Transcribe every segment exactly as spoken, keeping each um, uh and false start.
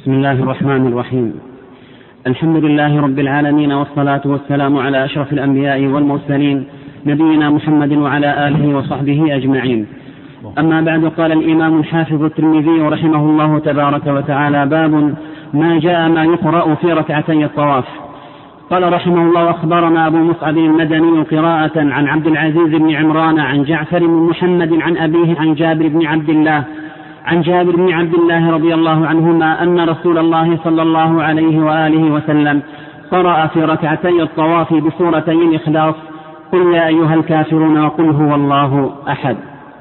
بسم الله الرحمن الرحيم. الحمد لله رب العالمين، والصلاة والسلام على أشرف الأنبياء والمرسلين نبينا محمد وعلى آله وصحبه أجمعين. أما بعد، قال الإمام الحافظ الترمذي رحمه الله تبارك وتعالى: باب ما جاء ما يقرأ في ركعتي الطواف. قال رحمه الله: أخبرنا أبو مصعب المدني قراءة عن عبد العزيز بن عمران عن جعفر بن محمد عن أبيه عن جابر بن عبد الله عن جابر بن عبد الله رضي الله عنهما أن رسول الله صلى الله عليه وآله وسلم قرأ في ركعتي الطواف بسورتي الإخلاص: قل يا أيها الكافرون وقل هو الله أحد.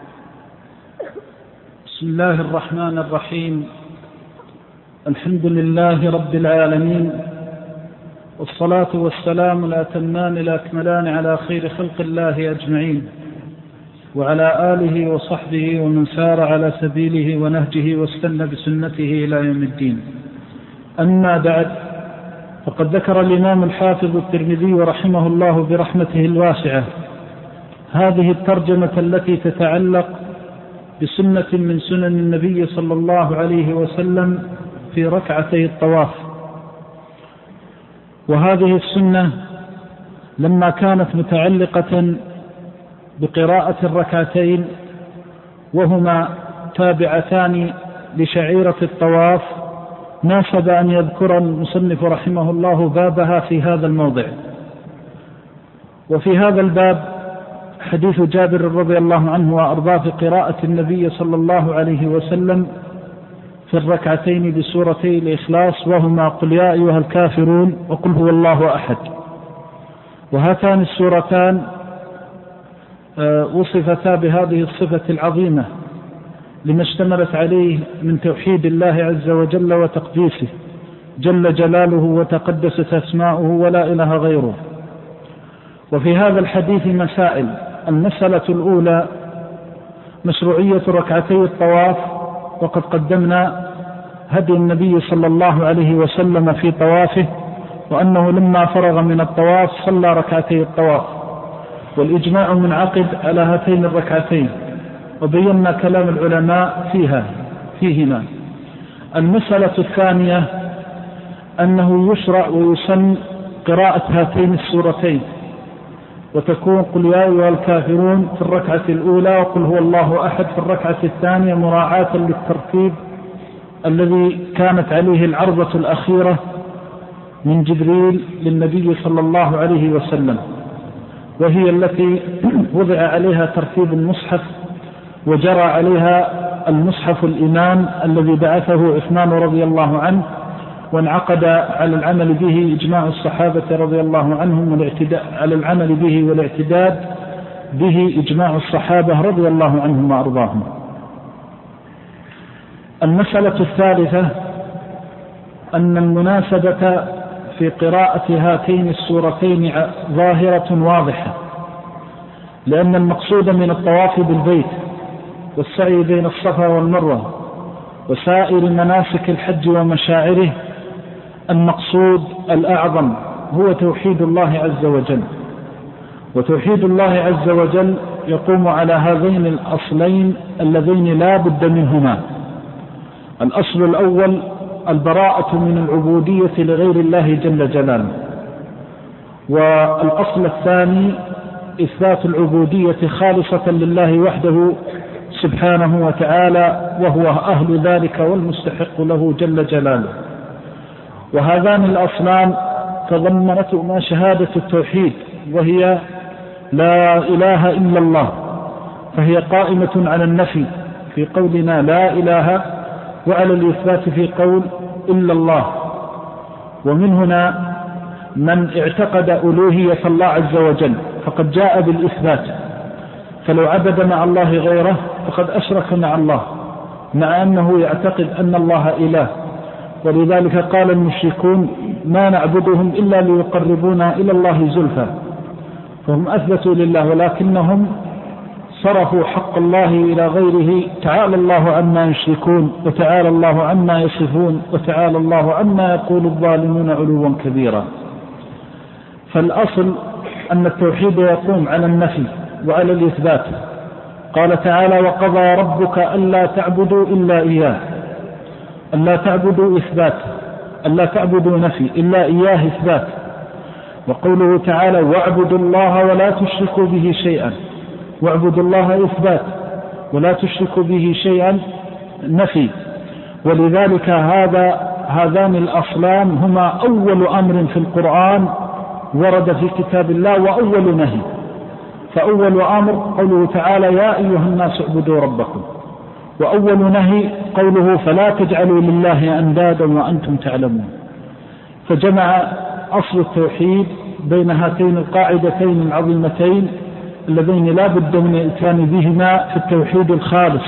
بسم الله الرحمن الرحيم. الحمد لله رب العالمين، والصلاة والسلام الأتمان الأكملان على خير خلق الله أجمعين، وعلى آله وصحبه ومن سار على سبيله ونهجه واستنى بسنته إلى يوم الدين. أما بعد، فقد ذكر الإمام الحافظ الترمذي رحمه الله برحمته الواسعة هذه الترجمة التي تتعلق بسنة من سنن النبي صلى الله عليه وسلم في ركعتي الطواف. وهذه السنة لما كانت متعلقة بقراءة الركعتين وهما تابعتان لشعيرة الطواف، ناسب أن يذكر المصنف رحمه الله بابها في هذا الموضع. وفي هذا الباب حديث جابر رضي الله عنه وأرضاه في قراءة النبي صلى الله عليه وسلم في الركعتين بسورتي الإخلاص، وهما قل يا أيها الكافرون وقل هو الله أحد. وهاتان السورتان وصفتا بهذه الصفة العظيمة لما اشتملت عليه من توحيد الله عز وجل وتقديسه جل جلاله وتقدست أسماؤه ولا إله غيره. وفي هذا الحديث مسائل. المسألة الأولى مشروعية ركعتي الطواف، وقد قدمنا هدي النبي صلى الله عليه وسلم في طوافه، وأنه لما فرغ من الطواف صلى ركعتي الطواف، والإجماع منعقد على هاتين الركعتين، وبينا كلام العلماء فيها فيهما. المسألة الثانية أنه يشرع ويسن قراءة هاتين السورتين، وتكون قل يا أيها الكافرون في الركعة الأولى وقل هو الله أحد في الركعة الثانية، مراعاة للترتيب الذي كانت عليه العرضة الأخيرة من جبريل للنبي صلى الله عليه وسلم، وهي التي وضع عليها ترتيب المصحف وجرى عليها المصحف الإمام الذي بعثه عثمان رضي الله عنه، وانعقد على العمل به إجماع الصحابة رضي الله عنهم، والاعتداء على العمل به والاعتداد به إجماع الصحابة رضي الله عنهم وأرضاهم. المسألة الثالثة أن المناسبة في قراءة هاتين السورتين ظاهرة واضحة، لأن المقصود من الطواف بالبيت والسعي بين الصفا والمروة وسائر مناسك الحج ومشاعره، المقصود الأعظم هو توحيد الله عز وجل. وتوحيد الله عز وجل يقوم على هذين الأصلين اللذين لا بد منهما. الأصل الأول البراءة من العبودية لغير الله جل جلاله، والأصل الثاني إثبات العبودية خالصة لله وحده سبحانه وتعالى، وهو أهل ذلك والمستحق له جل جلاله. وهذان الأصلان تضمنتهما شهادة التوحيد، وهي لا إله إلا الله، فهي قائمة على النفي في قولنا لا إله، وعلى الإثبات في قول إلا الله. ومن هنا من اعتقد ألوهية الله عز وجل فقد جاء بالإثبات، فلو عبد مع الله غيره فقد أشرك مع الله، مع أنه يعتقد أن الله إله. ولذلك قال المشركون ما نعبدهم إلا ليقربونا إلى الله زلفى، فهم أثبتوا لله ولكنهم صرفوا حق الله إلى غيره. تعالى الله عما يشركون، وتعالى الله عما يصفون، وتعالى الله عما يقول الظالمون علوا كبيرا. فالأصل أن التوحيد يقوم على النفي وعلى الإثبات. قال تعالى وقضى ربك ألا تعبدوا إلا إياه، ألا تعبدوا إثبات، ألا تعبدوا نفي، إلا إياه إثبات. وقوله تعالى واعبدوا الله ولا تشركوا به شيئا، واعبدوا الله إثبات ولا تشركوا به شيئا نفي. ولذلك هذا هذان الأصلان هما أول أمر في القرآن ورد في كتاب الله وأول نهي. فأول أمر قوله تعالى يا أيها الناس اعبدوا ربكم، وأول نهي قوله فلا تجعلوا لله أندادا وأنتم تعلمون. فجمع أصل التوحيد بين هاتين القاعدتين العظيمتين اللذين لا بد من الإتيان بهما في التوحيد الخالص.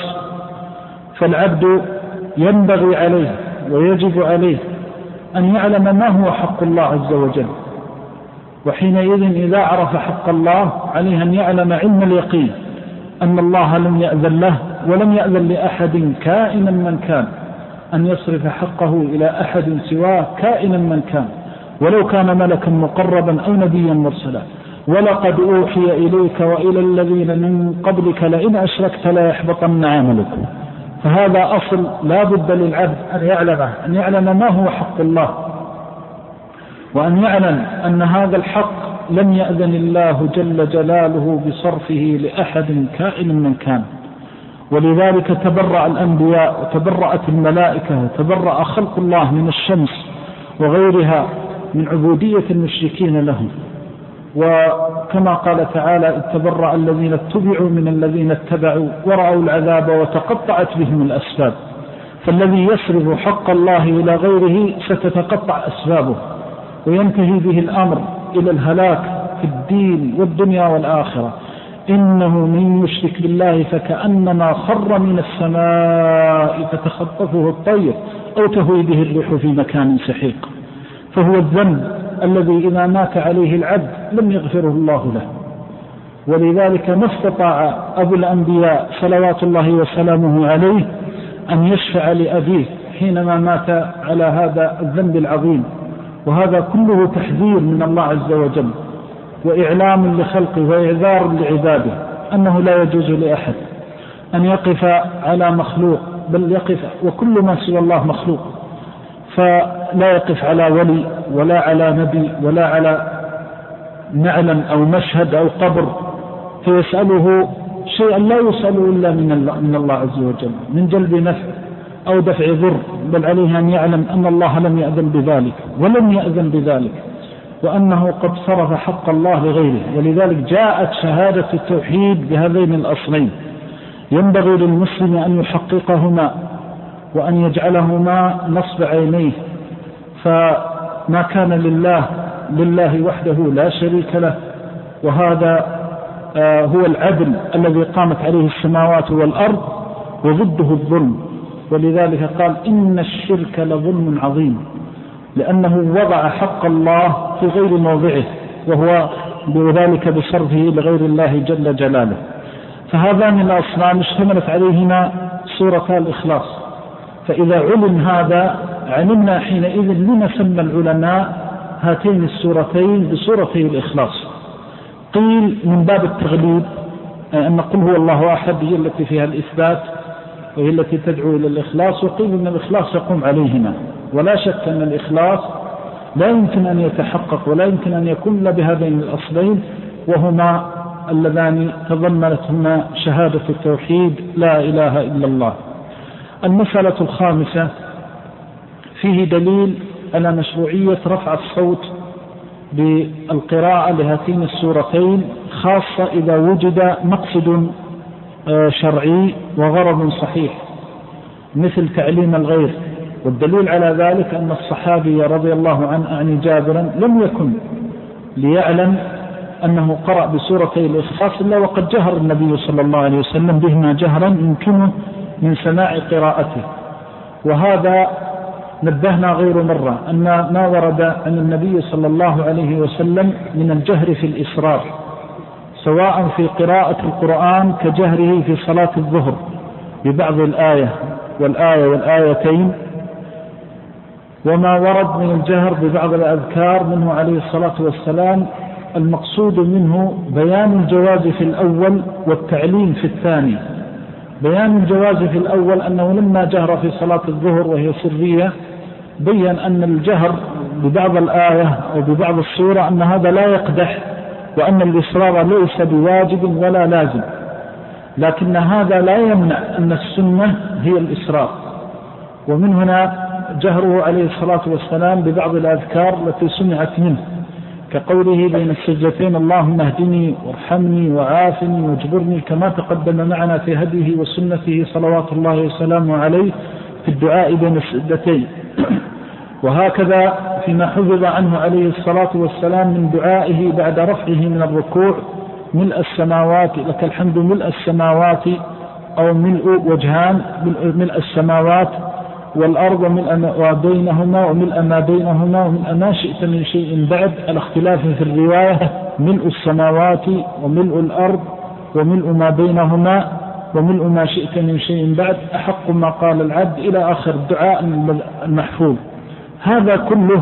فالعبد ينبغي عليه ويجب عليه أن يعلم ما هو حق الله عز وجل، وحينئذ إذا عرف حق الله عليه أن يعلم علم اليقين أن الله لم يأذن له ولم يأذن لأحد كائنا من كان أن يصرف حقه إلى أحد سواه كائنا من كان، ولو كان ملكا مقربا أو نبيا مرسلا. ولقد أوحي إليك وإلى الذين من قبلك لئن أشركت لا يحبطن عملك. فهذا أصل لا بد للعبد أن يعلمه، أن يعلم ما هو حق الله، وأن يعلم أن هذا الحق لم يأذن الله جل جلاله بصرفه لأحد كائن من كان. ولذلك تبرأ الأنبياء وتبرأت الملائكة وتبرأ خلق الله من الشمس وغيرها من عبودية المشركين لهم. وكما قال تعالى اتبرأ الذين اتبعوا من الذين اتبعوا ورأوا العذاب وتقطعت بهم الأسباب. فالذي يصرف حق الله إلى غيره ستتقطع أسبابه وينتهي به الأمر إلى الهلاك في الدين والدنيا والآخرة. إنه من يشرك بالله فكأنما خر من السماء فتخطفه الطير أو تهوي به الريح في مكان سحيق. فهو الذنب الذي إذا مات عليه العبد لم يغفره الله له. ولذلك ما استطاع أبو الأنبياء صلوات الله وسلامه عليه أن يشفع لأبيه حينما مات على هذا الذنب العظيم. وهذا كله تحذير من الله عز وجل وإعلام لخلقه وإعذار لعباده أنه لا يجوز لأحد أن يقف على مخلوق، بل يقف وكل ما سوى الله مخلوق. فلا يقف على ولي ولا على نبي ولا على نعلم أو مشهد أو قبر فيسأله شيئا لا يسأله إلا من الله عز وجل من جلب نفع أو دفع ضر، بل عليه أن يعلم أن الله لم يأذن بذلك ولم يأذن بذلك، وأنه قد صرف حق الله لغيره. ولذلك جاءت شهادة التوحيد بهذين الأصلين. ينبغي للمسلم أن يحققهما وأن يجعلهما نصب عينيه. فما كان لله لله وحده لا شريك له، وهذا آه هو العدل الذي قامت عليه السماوات والأرض، وضده الظلم. ولذلك قال إن الشرك لظلم عظيم، لأنه وضع حق الله في غير موضعه، وهو بذلك بصرفه لغير الله جل جلاله. فهذان الأصلان اشتملت عليهما سورة الإخلاص. فإذا علم هذا علمنا حينئذ لما سمى العلماء هاتين السورتين بسورتي الإخلاص. قيل من باب التغليب أن نقول هو الله أحد هي التي فيها الإثبات وهي التي تدعو إلى الإخلاص، وقيل أن الإخلاص يقوم عليهما. ولا شك أن الإخلاص لا يمكن أن يتحقق ولا يمكن أن يكون إلا بهذين الأصلين، وهما اللذان تضمنتهما شهادة التوحيد لا إله إلا الله. المسألة الخامسة فيه دليل على مشروعية رفع الصوت بالقراءة لهاتين السورتين، خاصة إذا وجد مقصد شرعي وغرض صحيح مثل تعليم الغير. والدليل على ذلك أن الصحابي رضي الله عنه أعني جابرا لم يكن ليعلم أنه قرأ بسورتي الإخلاص إلا وقد جهر النبي صلى الله عليه وسلم بهما جهرا يمكنه من سماع قراءته. وهذا نبهنا غير مرة أن ما ورد عن النبي صلى الله عليه وسلم من الجهر في الإسرار سواء في قراءة القرآن كجهره في صلاة الظهر ببعض الآية والآية والآيتين، وما ورد من الجهر ببعض الأذكار منه عليه الصلاة والسلام، المقصود منه بيان الجواز في الأول والتعليم في الثاني. بيان الجواز في الأول أنه لما جهر في صلاة الظهر وهي سرية بيّن أن الجهر ببعض الآية أو ببعض السورة أن هذا لا يقدح، وأن الإصرار ليس بواجب ولا لازم، لكن هذا لا يمنع أن السنة هي الإصرار. ومن هنا جهره عليه الصلاة والسلام ببعض الأذكار التي سمعت منه، كقوله بين السجدتين اللهم اهدني وارحمني وعافني واجبرني، كما تقدم معنا في هديه وسنته صلوات الله وسلامه عليه في الدعاء بين السجدتين. وهكذا فيما حفظ عنه عليه الصلاة والسلام من دعائه بعد رفعه من الركوع ملء السماوات لك الحمد ملء السماوات، أو ملء وجهان ملء السماوات والأرض وملء ما بينهما وملء ما بينهما وملء ما شئت من شيء بعد، على اختلاف في الرواية ملء السماوات وملء الأرض وملء ما بينهما وملء ما شئت من شيء بعد أحق ما قال العبد إلى آخر الدعاء المحفوظ. هذا كله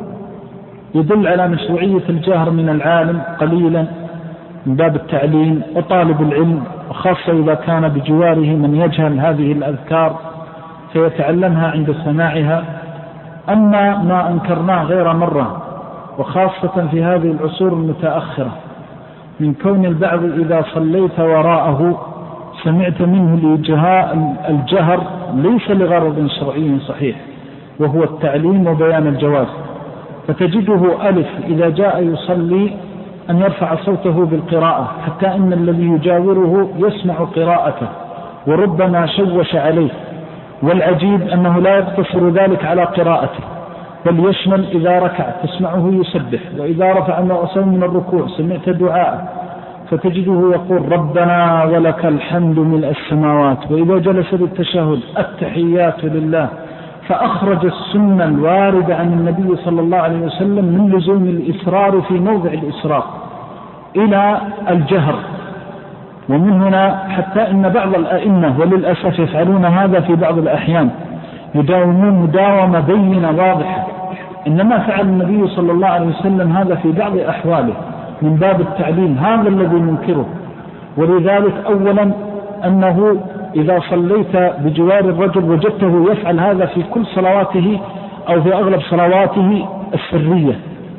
يدل على مشروعية الجهر من العالم قليلا من باب التعليم وطالب العلم، وخاصة إذا كان بجواره من يجهل هذه الأذكار فيتعلمها عند سماعها. أما ما أنكرناه غير مرة وخاصة في هذه العصور المتأخرة من كون البعض إذا صليت وراءه سمعت منه الجهر ليس لغرض شرعي صحيح وهو التعليم وبيان الجواز، فتجده ألف إذا جاء يصلي أن يرفع صوته بالقراءة حتى إن الذي يجاوره يسمع قراءته وربما شوش عليه. والعجيب أنه لا يقتصر ذلك على قراءته، بل يشمل إذا ركع تسمعه يسبح، وإذا رفع رأسه من الركوع سمعت دعاء فتجده يقول ربنا ولك الحمد ملء السماوات، وإذا جلس بالتشهد التحيات لله. فأخرج السنة الواردة عن النبي صلى الله عليه وسلم من لزوم الإصرار في موضع الإصرار إلى الجهر. ومن هنا حتى إن بعض الأئمة وللأسف يفعلون هذا في بعض الأحيان، يداومون مداومة بينة واضحة، إنما فعل النبي صلى الله عليه وسلم هذا في بعض أحواله من باب التعليم، هذا الذي ننكره. ولذلك أولا أنه إذا صليت بجوار الرجل وجدته يفعل هذا في كل صلواته أو في أغلب صلواته السرية،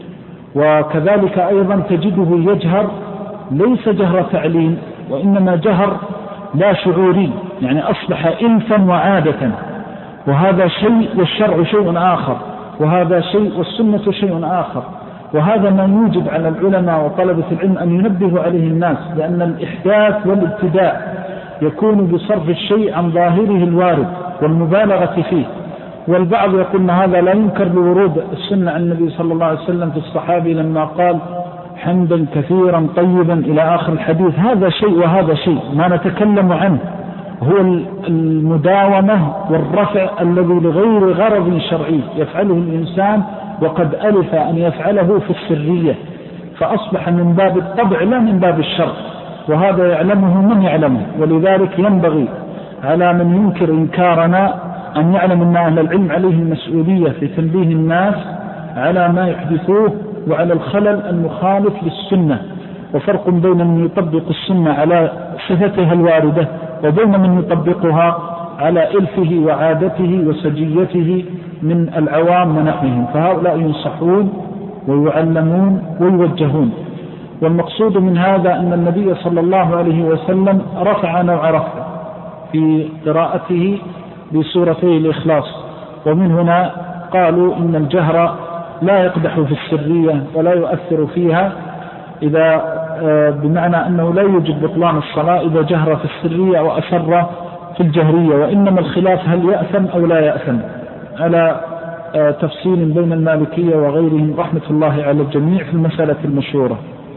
وكذلك أيضا تجده يجهر ليس جهر تعليم وإنما جهر لا شعوري، يعني أصبح إلفا وعادة، وهذا شيء والشرع شيء آخر، وهذا شيء والسنة شيء آخر. وهذا ما يوجب على العلماء وطلبة العلم أن ينبهوا عليه الناس، لأن الإحداث والابتداء يكون بصرف الشيء عن ظاهره الوارد والمبالغة فيه. والبعض يقول هذا لا ينكر لورود السنة عن النبي صلى الله عليه وسلم في الصحابي لما قال حمدا كثيرا طيبا إلى آخر الحديث، هذا شيء وهذا شيء. ما نتكلم عنه هو المداومة والرفع الذي لغير غرض شرعي يفعله الإنسان وقد ألف أن يفعله في السرية، فأصبح من باب الطبع لا من باب الشرع، وهذا يعلمه من يعلمه. ولذلك ينبغي على من ينكر إنكارنا أن يعلم أن أهل العلم عليه المسؤولية في تنبيه الناس على ما يحدثوه وعلى الخلل المخالف للسنة. وفرق بين من يطبق السنة على صفتها الواردة وبين من يطبقها على إلفه وعادته وسجيته من العوام ونحوهم، فهؤلاء ينصحون ويعلمون ويوجهون. والمقصود من هذا أن النبي صلى الله عليه وسلم رفع نوع رفع في قراءته بسورتي الإخلاص، ومن هنا قالوا إن الجهر لا يقدح في السرية ولا يؤثر فيها، إذا بمعنى أنه لا يوجد بطلان الصلاة إذا جهر في السرية وأسر في الجهرية، وإنما الخلاف هل يأثم أو لا يأثم على تفصيل بين المالكية وغيرهم رحمة الله على الجميع في المسألة المشهورة.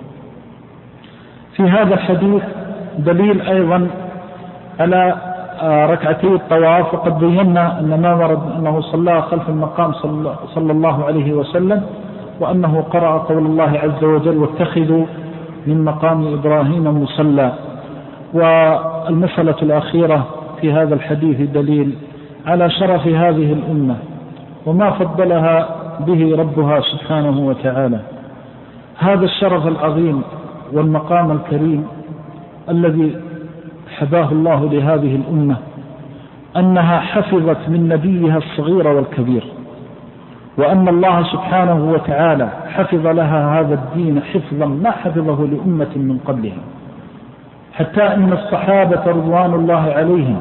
في هذا الحديث دليل أيضا على ركعتي الطواف، وقد بينا أن ما ورد أنه صلى خلف المقام صلى الله عليه وسلم، وأنه قرأ قول الله عز وجل واتخذوا من مقام إبراهيم مصلى. والمسألة الأخيرة في هذا الحديث دليل على شرف هذه الأمة وما فضلها به ربها سبحانه وتعالى. هذا الشرف العظيم والمقام الكريم الذي حباه الله لهذه الأمة أنها حفظت من نبيها الصغير والكبير، وأن الله سبحانه وتعالى حفظ لها هذا الدين حفظا ما حفظه لأمة من قبلها، حتى أن الصحابة رضوان الله عليهم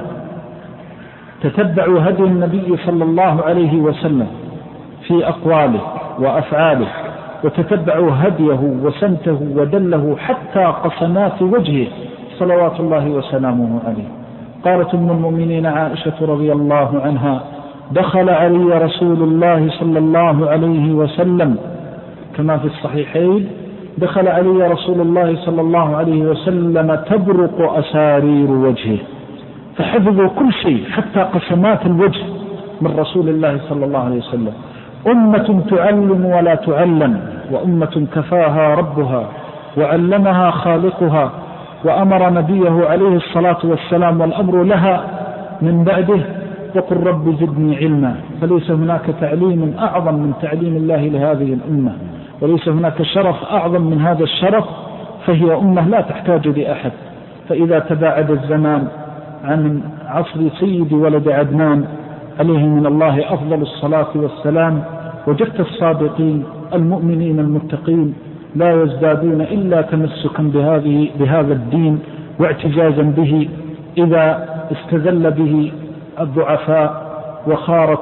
تتبعوا هدي النبي صلى الله عليه وسلم في أقواله وأفعاله، وتتبعوا هديه وسمته ودله حتى قسمات وجهه صلوات الله وسلامه عليه. قالت أم المؤمنين عائشة رضي الله عنها: دخل علي رسول الله صلى الله عليه وسلم كما في الصحيحين، دخل علي رسول الله صلى الله عليه وسلم تبرق أسارير وجهه، فحفظوا كل شيء حتى قسمات الوجه من رسول الله صلى الله عليه وسلم. أمة تعلم ولا تعلم، وأمة كفاها ربها وعلمها خالقها، وأمر نبيه عليه الصلاة والسلام والأمر لها من بعده: وقل رب زدني علما. فليس هناك تعليم أعظم من تعليم الله لهذه الأمة، وليس هناك شرف أعظم من هذا الشرف، فهي أمة لا تحتاج لأحد. فإذا تباعد الزمان عن عصر سيد ولد عدنان عليه من الله أفضل الصلاة والسلام، وجدت الصادقين المؤمنين المتقين لا يزدادون إلا تمسكا بهذه بهذا الدين واعتزازا به. إذا استذل به الضعفاء وخارت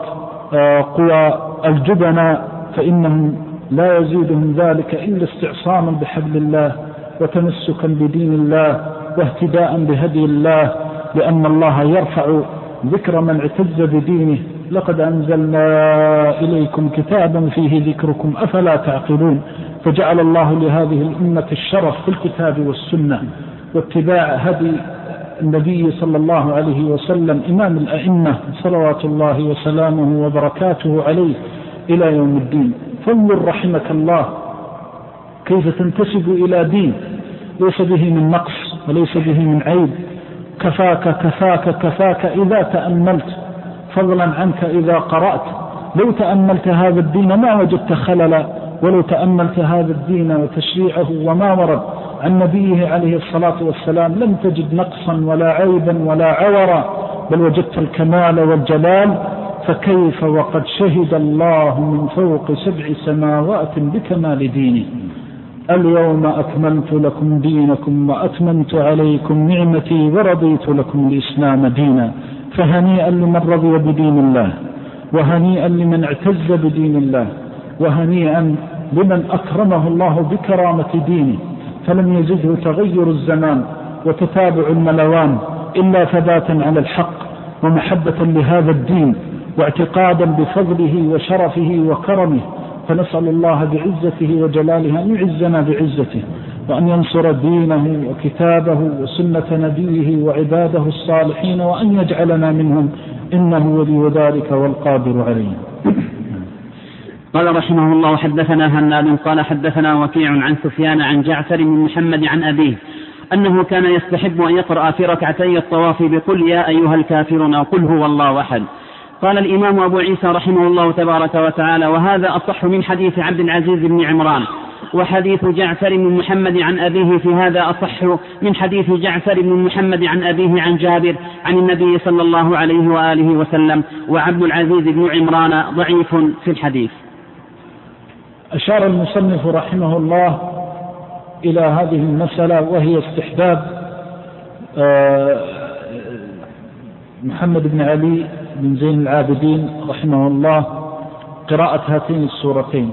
قوى الجبناء فإنهم لا يزيدهم ذلك إلا استعصاما بحبل الله وتمسكا بدين الله واهتداء بهدي الله، لأن الله يرفع ذكر من اعتز بدينه: لقد أنزلنا إليكم كتابا فيه ذكركم أفلا تعقلون. فجعل الله لهذه الأمة الشرف في الكتاب والسنة واتباع هدي النبي صلى الله عليه وسلم إمام الأئمة صلوات الله وسلامه وبركاته عليه إلى يوم الدين. فانظر رحمك الله كيف تنتسب إلى دين ليس به من نقص وليس به من عيب. كفاك كفاك كفاك إذا تأملت، فضلا عنك إذا قرأت. لو تأملت هذا الدين ما وجدت خللا، ولو تأملت هذا الدين وتشريعه وما ورد عن نبيه عليه الصلاة والسلام لم تجد نقصا ولا عيبا ولا عورا، بل وجدت الكمال والجلال. فكيف وقد شهد الله من فوق سبع سماوات بكمال دينه: اليوم أكملت لكم دينكم وأتممت عليكم نعمتي ورضيت لكم الإسلام دينا. فهنيئا لمن رضي بدين الله، وهنيئا لمن اعتز بدين الله، وهنيئا لمن أكرمه الله بكرامة دينه، فلم يزده تغير الزمان وتتابع الملوان إلا ثباتا على الحق ومحبة لهذا الدين واعتقادا بفضله وشرفه وكرمه. فنسأل الله بعزته وجلاله أن يعزنا بعزته، وأن ينصر دينه وكتابه وسنة نبيه وعباده الصالحين، وأن يجعلنا منهم، إنه ولي ذلك والقادر عليه. قال رحمه الله: حدثنا هناد قال حدثنا وكيع عن سفيان عن جعفر بن محمد عن أبيه أنه كان يستحب أن يقرأ في ركعتي الطواف بقل يا أيها الكافرون وقل هو الله أحد. قال الإمام أبو عيسى رحمه الله تبارك وتعالى: وهذا أصح من حديث عبد العزيز بن عمران، وحديث جعفر بن محمد عن أبيه في هذا أصح من حديث جعفر بن محمد عن أبيه عن جابر عن النبي صلى الله عليه وآله وسلم، وعبد العزيز بن عمران ضعيف في الحديث. أشار المصنف رحمه الله إلى هذه المسألة، وهي استحباب محمد بن علي بن زين العابدين رحمه الله قراءة هاتين السورتين.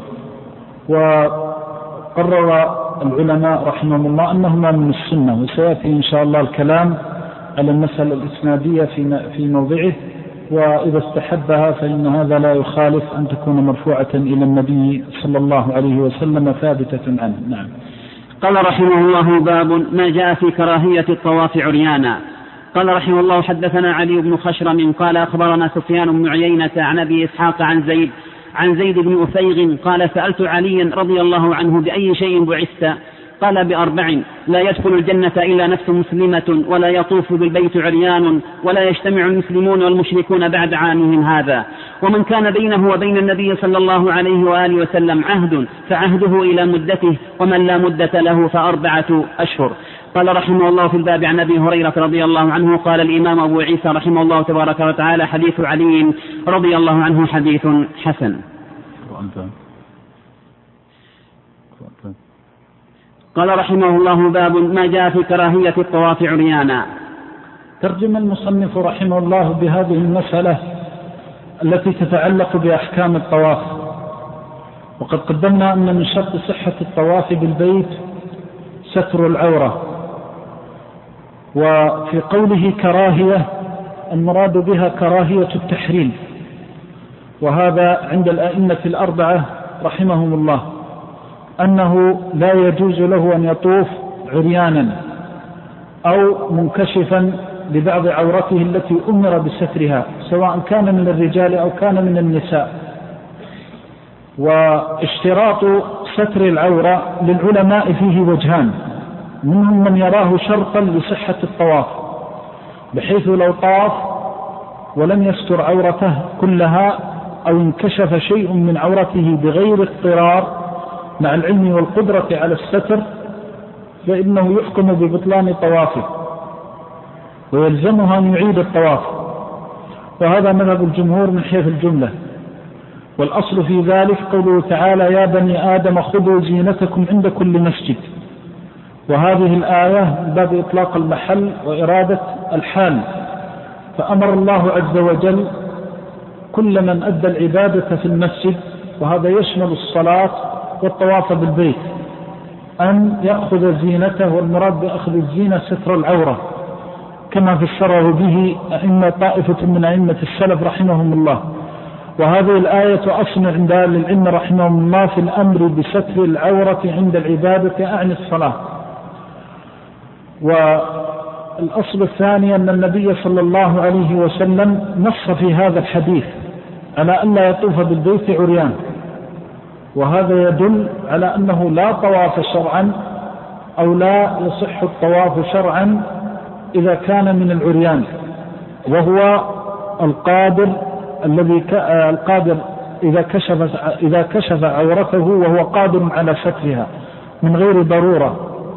وقرر العلماء رحمهم الله أنهما من السنة، وسيأتي إن شاء الله الكلام على المسألة الإسنادية في موضعه. وإذا استحبها فإن هذا لا يخالف أن تكون مرفوعة إلى النبي صلى الله عليه وسلم ثابتة عنه. نعم. قال رحمه الله: باب ما جاء في كراهية الطواف عريانا. قال رحمه الله: حدثنا علي بن خشرم قال أخبرنا سفيان بن عيينة عن أبي إسحاق عن زيد عن زيد بن أفيغ قال: سألت عليا رضي الله عنه بأي شيء بعثت؟ قال: بأربع: لا يدخل الجنة إلا نفس مسلمة، ولا يطوف بالبيت عريان، ولا يجتمع المسلمون والمشركون بعد عامهم هذا، ومن كان بينه وبين النبي صلى الله عليه وآله وسلم عهد فعهده إلى مدته، ومن لا مدة له فأربعة أشهر. قال رحمه الله في الباب عن أبي هريرة رضي الله عنه قال الإمام أبو عيسى رحمه الله تبارك وتعالى حديث علي رضي الله عنه حديث حسن. قال رحمه الله باب ما جاء في كراهية الطواف عريانا. ترجم المصنف رحمه الله بهذه المسألة التي تتعلق بأحكام الطواف. وقد قدمنا أن من شرط صحة الطواف بالبيت ستر العورة، وفي قوله كراهية المراد بها كراهية التحريم، وهذا عند الأئمة الأربعة رحمهم الله أنه لا يجوز له أن يطوف عريانا أو منكشفا لبعض عورته التي أمر بسترها، سواء كان من الرجال أو كان من النساء. واشتراط ستر العورة للعلماء فيه وجهان، منهم من يراه شرطا لصحة الطواف، بحيث لو طاف ولم يستر عورته كلها أو انكشف شيء من عورته بغير اضطرار مع العلم والقدرة على الستر فإنه يحكم ببطلان طوافه ويلزمها أن يعيد الطواف، وهذا مذهب الجمهور من حيث الجملة. والأصل في ذلك قوله تعالى يا بني آدم خذوا زينتكم عند كل مسجد، وهذه الآية باب إطلاق المحل وإرادة الحال، فأمر الله عز وجل كل من أدى العبادة في المسجد، وهذا يشمل الصلاة والطواف بالبيت، أن يأخذ زينته، والمراد بأخذ الزينة ستر العورة كما فسره به أئمة طائفة من أئمة السلف رحمهم الله. وهذه الآية أصل عند أهل العلم رحمهم الله في الأمر بستر العورة عند العبادة أعني الصلاة. والأصل الثاني أن النبي صلى الله عليه وسلم نص في هذا الحديث على أن لا يطوف بالبيت عريان، وهذا يدل على أنه لا طواف شرعا أو لا يصح الطواف شرعا إذا كان من العريان، وهو القادر الذي القادر إذا كشف إذا كشف عورته وهو قادر على سترها من غير ضرورة.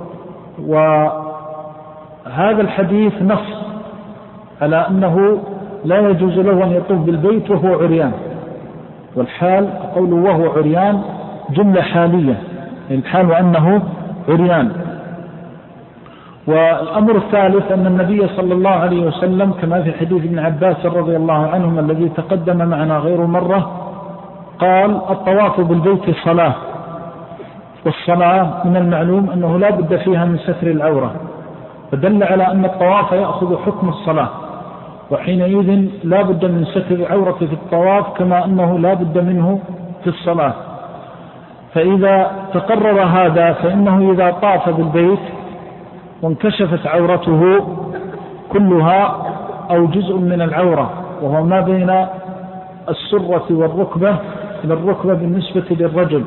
وهذا الحديث نص على أنه لا يجوز له أن يطوف بالبيت وهو عريان، والحال قوله وهو عريان جملة حالية، الحال أنه عريان. والأمر الثالث أن النبي صلى الله عليه وسلم كما في حديث ابن عباس رضي الله عنهما الذي تقدم معنا غير مرة قال الطواف بالبيت صلاة، والصلاة من المعلوم أنه لا بد فيها من ستر العورة، فدل على أن الطواف يأخذ حكم الصلاة، وحينئذ لا بد من ستر العورة في الطواف كما أنه لا بد منه في الصلاة. فإذا تقرر هذا فإنه إذا طاف بالبيت وانكشفت عورته كلها أو جزء من العورة وهو ما بين السرة والركبة إلى الركبة بالنسبة للرجل،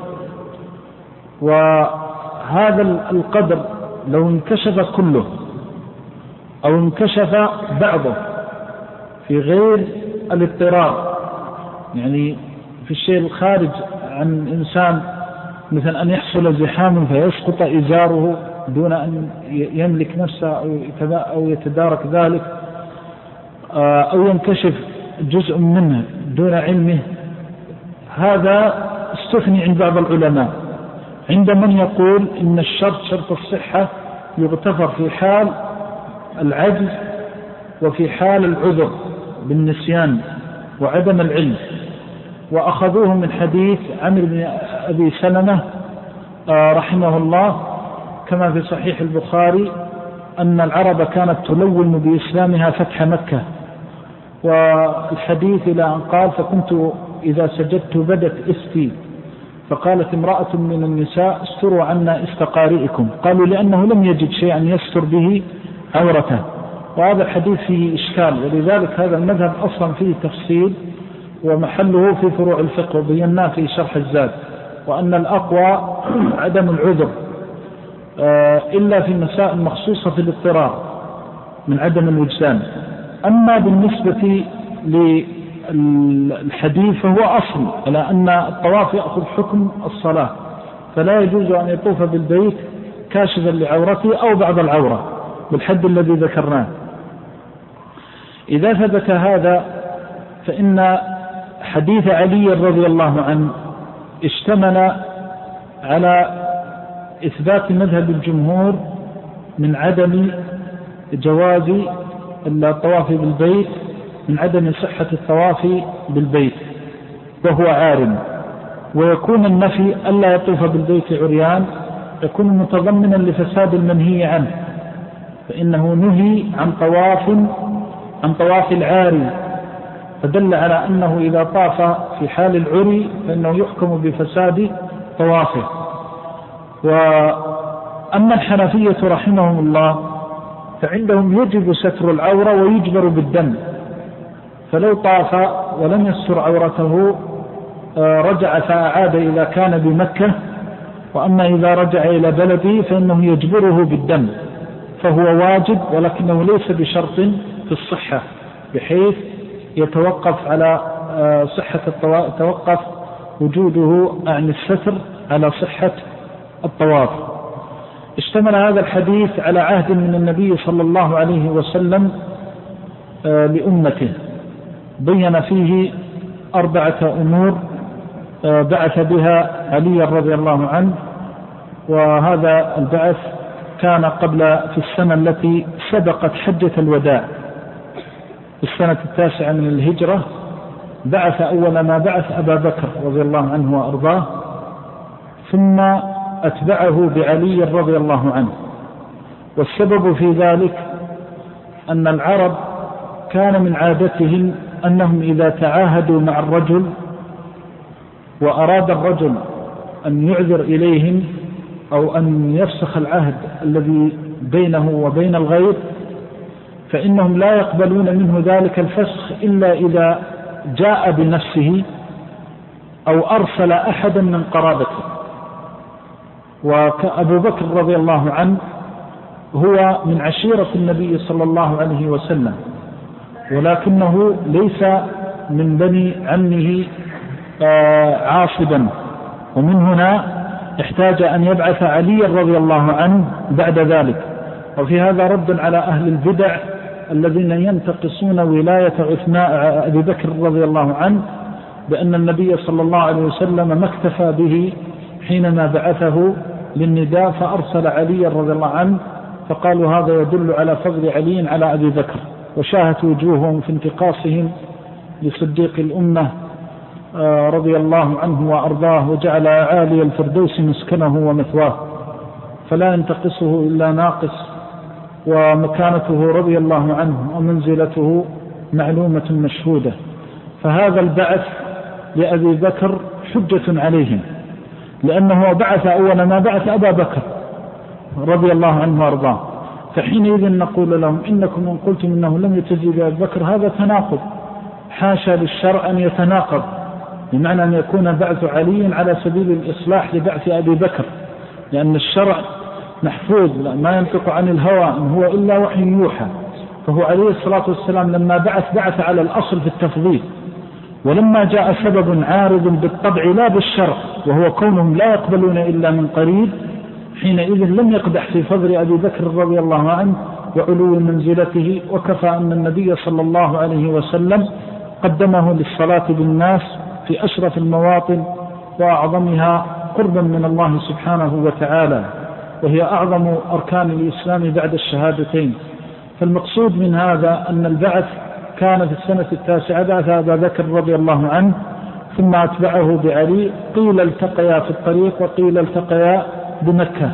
وهذا القدر لو انكشف كله أو انكشف بعضه في غير الاضطرار، يعني في الشيء الخارج عن إنسان مثل أن يحصل زحام فيسقط إزاره دون أن يملك نفسه أو يتدارك ذلك، أو ينكشف جزء منه دون علمه، هذا استثني عند بعض العلماء، عند من يقول إن الشرط شرط الصحة يغتفر في حال العجز وفي حال العذر بالنسيان وعدم العلم. وأخذوه من حديث عمرو بن أبي سلمة رحمه الله كما في صحيح البخاري أن العرب كانت تلون بإسلامها فتح مكة، والحديث إلى أن قال فكنت إذا سجدت بدت إستي، فقالت امرأة من النساء استروا عنا استقارئكم، قالوا لأنه لم يجد شيئا يستر به عورته. وهذا الحديث فيه إشكال، ولذلك هذا المذهب أصلا فيه تفصيل ومحله في فروع الفقه وبيناه في شرح الزاد، وأن الأقوى عدم العذر إلا في مسائل مخصوصة في الاضطرار من عدم الوجدان. أما بالنسبة للحديث فهو أصل على أن الطواف يأخذ حكم الصلاة، فلا يجوز أن يطوف بالبيت كاشفا لعورته أو بعض العورة بالحد الذي ذكرناه. إذا ثبت هذا فإن حديث علي رضي الله عنه اشتمل على إثبات مذهب الجمهور من عدم جواز الطواف بالبيت، من عدم صحة الطواف بالبيت وهو عارم، ويكون النفي ألا يطوف بالبيت عريان يكون متضمنا لفساد المنهي عنه، فإنه نهي عن طواف عن طواف العاري، فدل على أنه إذا طاف في حال العري فإنه يحكم بفساد طوافه. وأما الحنفية رحمهم الله فعندهم يجب ستر العورة ويجبر بالدم، فلو طاف ولم يستر عورته رجع فأعاد إذا كان بمكة، وأما إذا رجع إلى بلده فإنه يجبره بالدم، فهو واجب ولكنه ليس بشرط في الصحة بحيث يتوقف على صحة الطواف، يتوقف وجوده عن الستر على صحة الطواف. اشتمل هذا الحديث على عهد من النبي صلى الله عليه وسلم لأمته، بين فيه أربعة أمور بعث بها علي رضي الله عنه، وهذا البعث كان قبل في السنة التي سبقت حجة الوداع في السنة التاسعة من الهجرة. بعث أول ما بعث أبا بكر رضي الله عنه وأرضاه، ثم أتبعه بعلي رضي الله عنه. والسبب في ذلك أن العرب كان من عادتهم أنهم إذا تعاهدوا مع الرجل وأراد الرجل أن يعذر إليهم أو أن يفسخ العهد الذي بينه وبين الغير، فإنهم لا يقبلون منه ذلك الفسخ إلا إذا جاء بنفسه أو أرسل أحدا من قرابته. وأبو بكر رضي الله عنه هو من عشيرة النبي صلى الله عليه وسلم، ولكنه ليس من بني عمه عاصبا، ومن هنا احتاج أن يبعث علي رضي الله عنه بعد ذلك. وفي هذا رد على أهل البدع الذين ينتقصون ولاية عثمان أبي بكر رضي الله عنه بأن النبي صلى الله عليه وسلم ما اكتفى به حينما بعثه للنداء فأرسل علي رضي الله عنه، فقالوا هذا يدل على فضل علي على أبي بكر، وشاهت وجوههم في انتقاصهم لصديق الأمة رضي الله عنه وأرضاه، وجعل عالي الفردوس مسكنه ومثواه، فلا ينتقصه إلا ناقص، ومكانته رضي الله عنه ومنزلته معلومة مشهودة. فهذا البعث لأبي بكر حجة عليهم، لأنه بعث أول ما بعث أبا بكر رضي الله عنه وأرضاه، فحينئذ نقول لهم إنكم إن قلتم إنه لم يتزي بأبي بكر هذا تناقض، حاشا للشرع أن يتناقض، بمعنى أن يكون بعث علي على سبيل الإصلاح لبعث أبي بكر، لأن الشرع محفوظ ما ينطق عن الهوى إن هو إلا وحي يوحى. فهو عليه الصلاة والسلام لما بعث بعث على الأصل في التفضيل، ولما جاء سبب عارض بالطبع لا بالشرع وهو كونهم لا يقبلون إلا من قريب، حينئذ لم يقدح في فضل أبي بكر رضي الله عنه وعلو منزلته، وكفى أن النبي صلى الله عليه وسلم قدمه للصلاة بالناس في أشرف المواطن وأعظمها قربا من الله سبحانه وتعالى، وهي أعظم أركان الإسلام بعد الشهادتين. فالمقصود من هذا أن البعث كان في السنة التاسعة، بعث أبا بكر رضي الله عنه ثم أتبعه بعلي، قيل التقيا في الطريق وقيل التقيا بمكة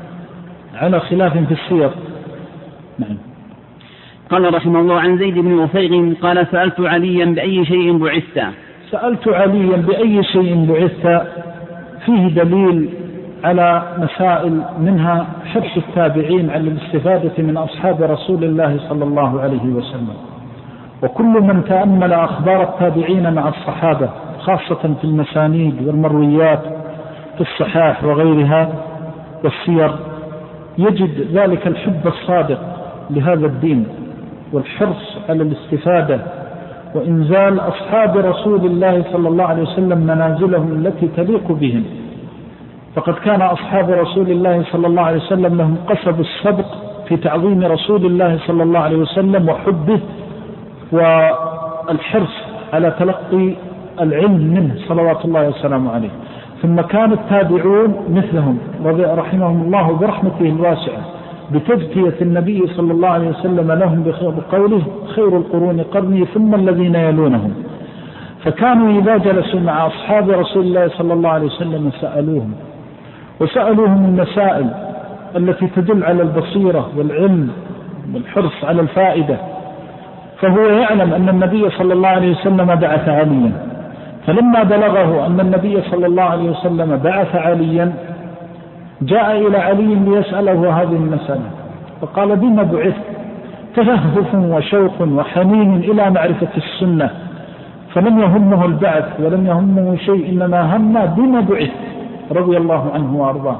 على خلاف في السير. نعم. قال رحمه الله عن زيد بن وفيغ قال سألت عليا بأي شيء بعثت سألت عليا بأي شيء بعثت فيه دليل على مسائل، منها حرص التابعين على الاستفادة من أصحاب رسول الله صلى الله عليه وسلم، وكل من تأمل أخبار التابعين مع الصحابة خاصة في المسانيد والمرويات في الصحاح وغيرها والسير يجد ذلك الحب الصادق لهذا الدين والحرص على الاستفادة وإنزال أصحاب رسول الله صلى الله عليه وسلم منازلهم التي تليق بهم. فقد كان أصحاب رسول الله صلى الله عليه وسلم لهم قصب السبق في تعظيم رسول الله صلى الله عليه وسلم وحبه والحرص على تلقي العلم منه صلوات الله وسلامه عليه. ثم كان التابعون مثلهم رحمهم الله برحمته الواسعة بتزكية النبي صلى الله عليه وسلم لهم بقوله خير القرون قرني ثم الذين يلونهم. فكانوا إذا جلسوا مع أصحاب رسول الله صلى الله عليه وسلم سألوهم وسألوهم المسائل التي تدل على البصيرة والعلم والحرص على الفائدة. فهو يعلم أن النبي صلى الله عليه وسلم بعث عليا، فلما بلغه أن النبي صلى الله عليه وسلم بعث عليا جاء إلى علي ليسأله هذه المسألة، فقال بما بعث؟ تلهف وشوق وحنين إلى معرفة السنة، فلم يهمه البعث ولم يهمه شيء، إنما هم بما بعث رضي الله عنه وأرضاه.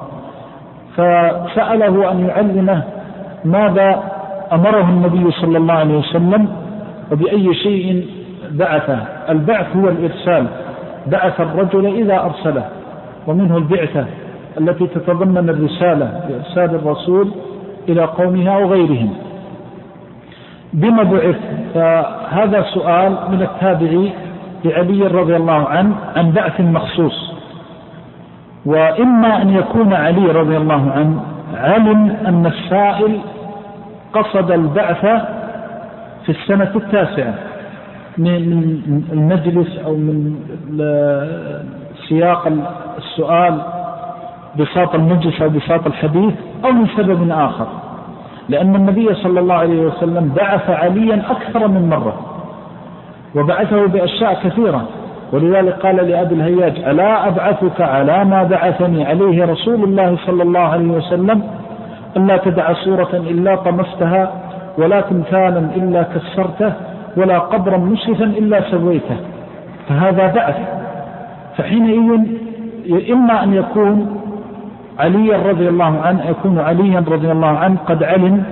فسأله أن يعلمه ماذا أمره النبي صلى الله عليه وسلم وبأي شيء بعثه. البعث هو الإرسال، بعث الرجل إذا أرسله، ومنه البعثة التي تتضمن الرسالة بإرسال الرسول إلى قومها وغيرهم. بما بعث؟ فهذا سؤال من التابعي لعلي رضي الله عنه عن بعث مخصوص. وإما أن يكون علي رضي الله عنه علم أن السائل قصد البعث في السنة التاسعة من المجلس أو من سياق السؤال بساط المجلس أو بساط الحديث، أو من سبب آخر، لأن النبي صلى الله عليه وسلم بعث عليا أكثر من مرة وبعثه بأشياء كثيرة. ولذلك قال لأبي الهياج ألا أبعثك على ما بعثني عليه رسول الله صلى الله عليه وسلم ألا تدع صورة إلا طمستها ولا تمثالا إلا كسرته ولا قبرا مشرفا إلا سويته. فهذا بعث. فحينئذ إما أن يكون علي رضي الله عنه يكون عليا رضي الله عنه قد علم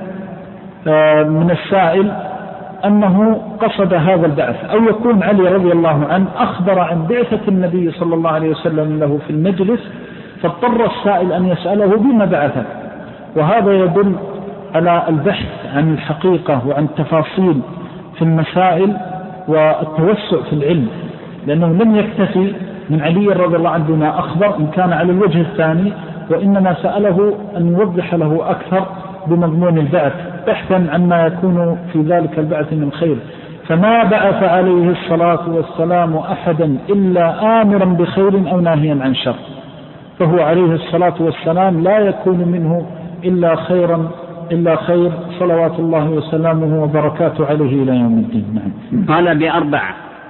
من السائل أنه قصد هذا البعث، أو يكون علي رضي الله عنه أخبر عن بعثة النبي صلى الله عليه وسلم له في المجلس، فاضطر السائل أن يسأله بما بعثه. وهذا يدل على البحث عن الحقيقة وعن التفاصيل في المسائل والتوسع في العلم، لأنه لم يكتفي من علي رضي الله عنه بما أخبر إن كان على الوجه الثاني، وإنما سأله أن يوضح له أكثر بمضمون البعث بحثا عما يكون في ذلك البعث من خير. فما بعث عليه الصلاة والسلام أحدا إلا آمرا بخير أو ناهيا عن شر، فهو عليه الصلاة والسلام لا يكون منه إلا خيرا إلا خير صلوات الله وسلامه وبركاته عليه إلى يوم الدين. نعم. قال بأربع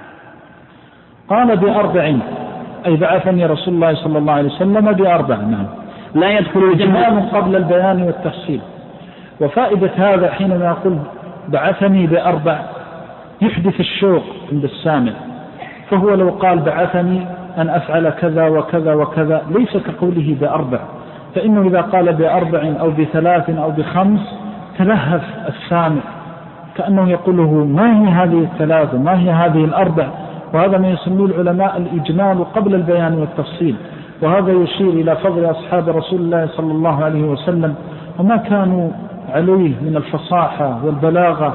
قال بأربع أي بعثني رسول الله صلى الله عليه وسلم بأربع. نعم. لا يدخل الجنة قبل البيان والتفصيل. وفائدة هذا حينما يقول بعثني بأربع يحدث الشوق عند السامع، فهو لو قال بعثني أن أفعل كذا وكذا وكذا ليس كقوله بأربع، فإنه إذا قال بأربع أو بثلاث أو بخمس تلهف السامع كأنه يقوله ما هي هذه الثلاث وما هي هذه الأربع. وهذا ما يسميه العلماء الإجمال قبل البيان والتفصيل. وهذا يشير إلى فضل أصحاب رسول الله صلى الله عليه وسلم وما كانوا عليه من الفصاحة والبلاغة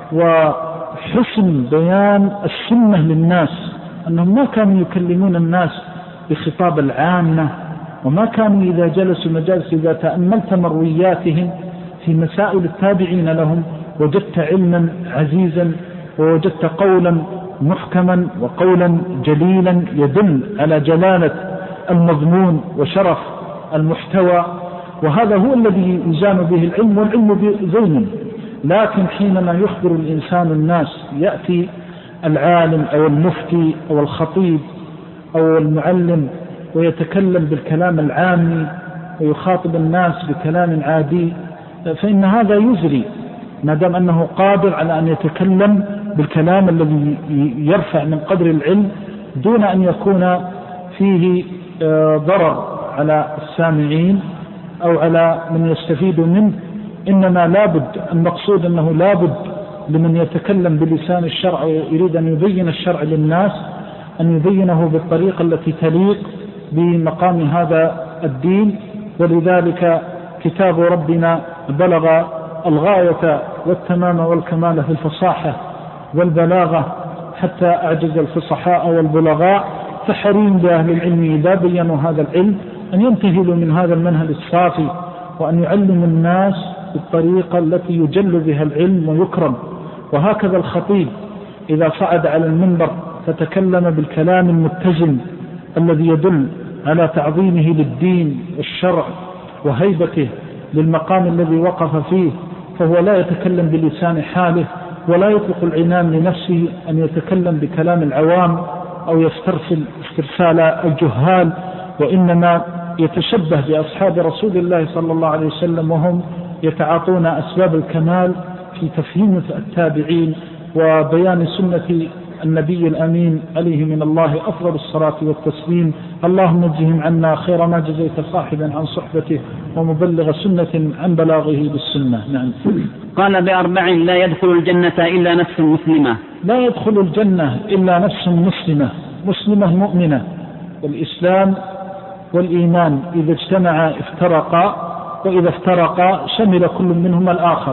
وحسن بيان السنة للناس، أنهم ما كانوا يكلمون الناس بخطاب العامة، وما كانوا إذا جلسوا مجالس إذا تأملت مروياتهم في مسائل التابعين لهم وجدت علما عزيزا ووجدت قولا محكما وقولا جليلا يدل على جلالة المضمون وشرف المحتوى. وهذا هو الذي يزان به العلم، والعلم زين. لكن حينما يخبر الإنسان الناس يأتي العالم أو المفتي أو الخطيب أو المعلم ويتكلم بالكلام العامي ويخاطب الناس بكلام عادي، فإن هذا يزري ما دام أنه قادر على أن يتكلم بالكلام الذي يرفع من قدر العلم دون أن يكون فيه ضرر على السامعين أو على من يستفيد منه. إنما لابد المقصود أنه لابد لمن يتكلم بلسان الشرع ويريد أن يبين الشرع للناس أن يبينه بالطريقة التي تليق بمقام هذا الدين. ولذلك كتاب ربنا بلغ الغاية والتمام والكمال في الفصاحة والبلاغة حتى أعجز الفصحاء والبلغاء، فحريم بأهل العلم إذا بينوا هذا العلم أن ينتهلوا من هذا المنهج الصافي، وأن يعلموا الناس بالطريقة التي يجل بها العلم ويكرم. وهكذا الخطيب إذا صعد على المنبر فتكلم بالكلام المتزن الذي يدل على تعظيمه للدين والشرع وهيبته للمقام الذي وقف فيه، فهو لا يتكلم بلسان حاله، ولا يطلق العنان لنفسه أن يتكلم بكلام العوام أو يسترسل استرسال الجهال، وإنما يتشبه بأصحاب رسول الله صلى الله عليه وسلم، وهم يتعاطون أسباب الكمال في تفهيم التابعين وبيان سنة النبي الأمين عليه من الله أفضل الصلاة والتسليم. اللهم اجزهم عنا خير ما جزيت صاحبا عن صحبته ومبلغ سنة عن بلاغه بالسنة. نعم. قال بأربع لا يدخل الجنة إلا نفس مسلمة. لا يدخل الجنة إلا نفس مسلمة، مسلمة مؤمنة. والإسلام والإيمان إذا اجتمعا افترقا، وإذا افترقا شمل كل منهما الآخر.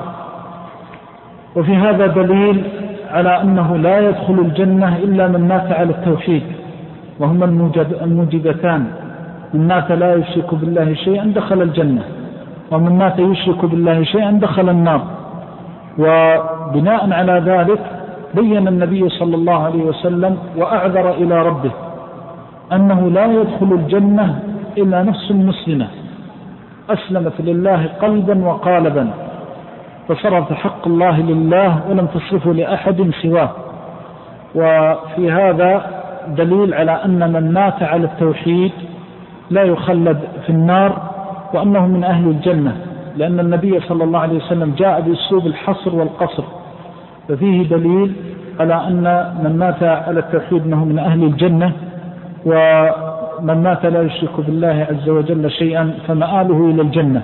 وفي هذا دليل على أنه لا يدخل الجنة إلا من مات على التوحيد، وهما الموجبتان: من مات لا يشرك بالله شيئا دخل الجنة، ومن مات يشرك بالله شيئا دخل النار. وبناء على ذلك بين النبي صلى الله عليه وسلم وأعذر إلى ربه أنه لا يدخل الجنة إلا نفس مسلمة أسلمت لله قلبا وقالبا، فصرف حق الله لله ولم تصرفه لأحد سواه. وفي هذا دليل على أن من مات على التوحيد لا يخلد في النار، وأنه من أهل الجنة، لأن النبي صلى الله عليه وسلم جاء بأسلوب الحصر والقصر، ففيه دليل على أن من مات على التوحيد أنه من أهل الجنة، ومن مات لا يشرك بالله عز وجل شيئا فمآله إلى الجنة.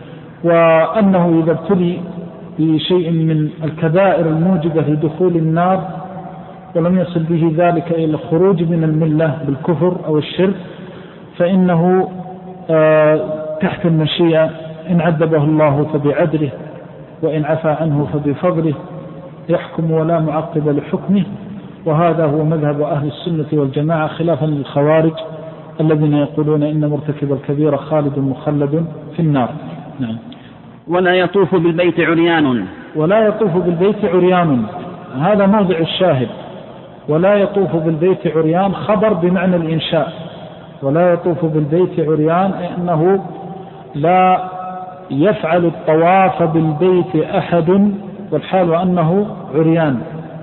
وأنه إذا ابتلي بشيء من الكبائر الموجبة لدخول النار ولم يصل به ذلك إلى الخروج من الملة بالكفر أو الشرك، فإنه آه تحت المشيئة، إن عذبه الله فبعدله، وإن عفى عنه فبفضله، يحكم ولا معقب لحكمه. وهذا هو مذهب أهل السنة والجماعة، خلافا للخوارج الذين يقولون إن مرتكب الكبيرة خالد مخلد في النار. نعم. ولا يطوف بالبيت عريان. ولا يطوف بالبيت عريان، هذا موضع الشاهد. ولا يطوف بالبيت عريان خبر بمعنى الإنشاء. ولا يطوف بالبيت عريان أنه لا يفعل الطواف بالبيت أحد والحال أنه عريان.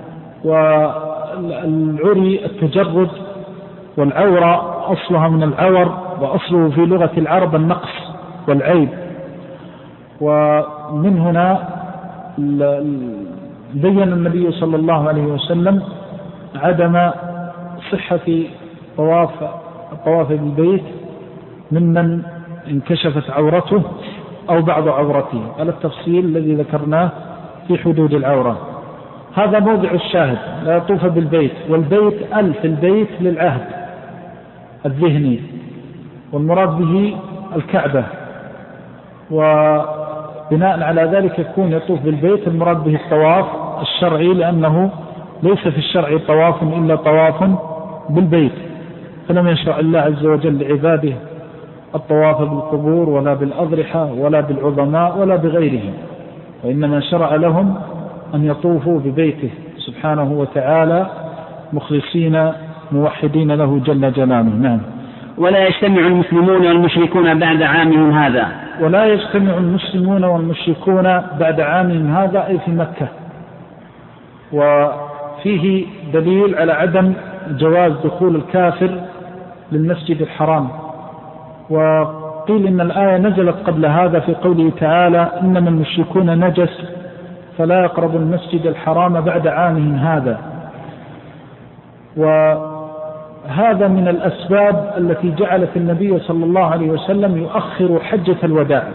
والعري التجرد، والعورة أصلها من العور، وأصله في لغة العرب النقص والعيب. ومن هنا بين النبي صلى الله عليه وسلم عدم صحة طواف الطواف بالبيت ممن انكشفت عورته أو بعض عورته على التفصيل الذي ذكرناه في حدود العورة. هذا موضع الشاهد، لا يطوف بالبيت. والبيت ألف البيت للعهد الذهني، والمراد به الكعبة، وبناء على ذلك يكون يطوف بالبيت المراد به الطواف الشرعي، لأنه ليس في الشرع طواف إلا طواف بالبيت، فلم يشرع الله عز وجل لعباده الطواف بالقبور ولا بالأضرحة ولا بالعظماء ولا بغيرهم، وإنما شرع لهم أن يطوفوا ببيته سبحانه وتعالى مخلصين موحدين له جل جلاله. نعم. ولا يجتمع المسلمون والمشركون بعد عامهم هذا. ولا يجتمع المسلمون والمشركون بعد عامهم هذا، أي في مكة. وفيه دليل على عدم جواز دخول الكافر للمسجد الحرام. وقيل إن الآية نزلت قبل هذا في قوله تعالى: إنما المشركون نجس فلا يقربوا المسجد الحرام بعد عامهم هذا. وهذا من الأسباب التي جعلت النبي صلى الله عليه وسلم يؤخر حجة الوداع.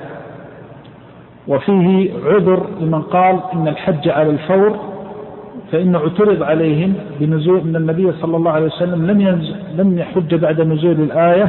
وفيه عذر لمن قال إن الحج على الفور، فإن اعترض عليهم بنزول من النبي صلى الله عليه وسلم لم لم يحج بعد نزول الآية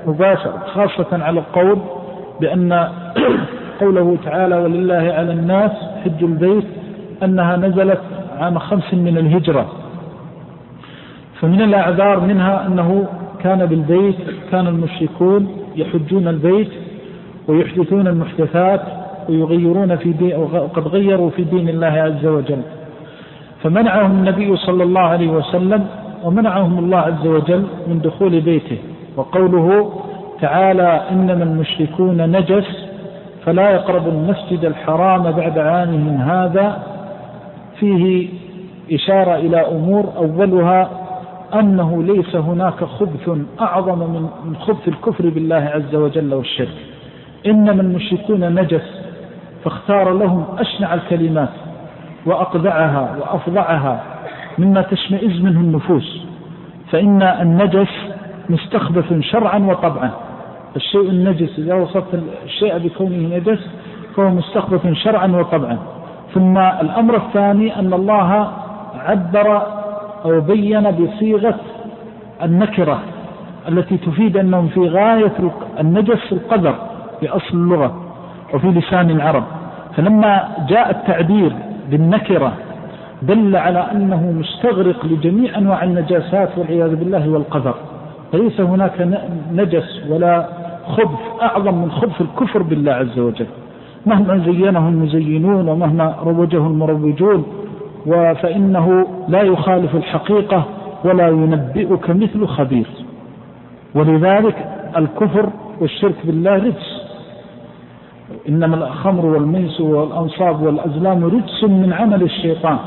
مباشرة، خاصة على القول بأن قوله تعالى ولله على الناس حج البيت أنها نزلت عام خمس من الهجرة. فمن الأعذار منها أنه كان بالبيت كان المشركون يحجون البيت ويحدثون المحدثات ويغيرون في دين، وقد غيروا في دين الله عز وجل، فمنعهم النبي صلى الله عليه وسلم ومنعهم الله عز وجل من دخول بيته. وقوله تعالى إنما المشركون نجس فلا يقربوا المسجد الحرام بعد عامهم هذا فيه إشارة إلى أمور، أولها أنه ليس هناك خبث أعظم من خبث الكفر بالله عز وجل والشرك. إنما المشركون نجس، فاختار لهم أشنع الكلمات وأقذعها وأفظعها مما تشمئز منه النفوس، فإن النجس مستخبث شرعا وطبعا. الشيء النجس إذا وصفت الشيء بكونه نجس فهو مستخبث شرعا وطبعا. ثم الأمر الثاني أن الله عبر أو بين بصيغة النكرة التي تفيد أنهم في غاية النجس في القدر في أصل اللغة وفي لسان العرب، فلما جاء التعبير بالنكرة دل على أنه مستغرق لجميع أنواع النجاسات والعياذ بالله والقدر، فليس هناك نجس ولا خبث أعظم من خبث الكفر بالله عز وجل مهما زينه المزينون ومهما روجه المروجون، فإنه لا يخالف الحقيقة ولا ينبئك مثل خبير. ولذلك الكفر والشرك بالله رجس، إنما الخمر والميس والأنصاب والأزلام رجس من عمل الشيطان.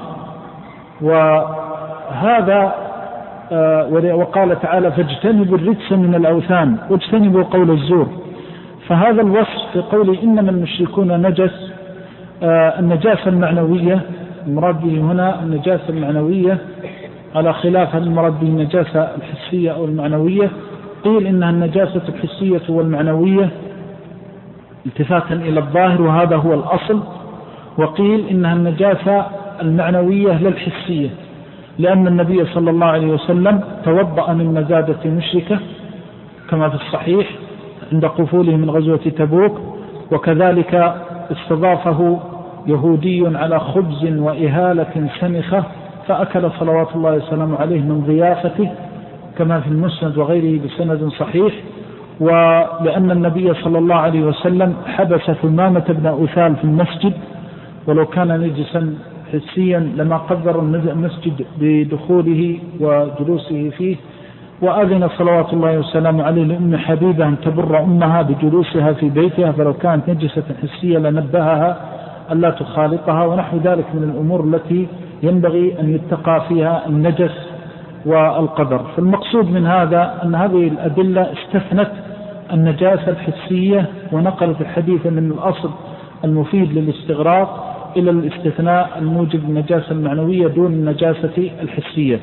وهذا وقال تعالى فاجتنبوا الرجس من الأوثان واجتنبوا قول الزور. فهذا الوصف في قوله إنما المشركون نجس، النجاسة المعنوية المراد به هنا النجاسة المعنوية على خلاف المراد به النجاسة الحسية أو المعنوية. قيل إنها النجاسة الحسية والمعنوية التفاتا إلى الظاهر وهذا هو الأصل، وقيل إنها النجاسة المعنوية للحسية، لأن النبي صلى الله عليه وسلم توضأ من مزادة مشركة كما في الصحيح عند قفوله من غزوة تبوك، وكذلك استضافه يهودي على خبز وإهالة سنخة فأكل صلوات الله وسلامه عليه من ضيافته كما في المسند وغيره بسند صحيح. ولأن النبي صلى الله عليه وسلم حبس ثمامة بن أثال في المسجد، ولو كان نجسا حسيا لما قدر المسجد بدخوله وجلوسه فيه، وأذن صلوات الله وسلامه عليه لأم حبيبة أن تبر أمها بجلوسها في بيتها، فلو كانت نجسة حسية لنبهها ألا تخالطها، ونحو ذلك من الأمور التي ينبغي أن يتقى فيها النجس والقدر. فالمقصود من هذا أن هذه الأدلة استثنت النجاسة الحسية ونقلت الحديث من الأصل المفيد للاستغراق إلى الاستثناء الموجب النجاسة المعنوية دون النجاسة الحسية.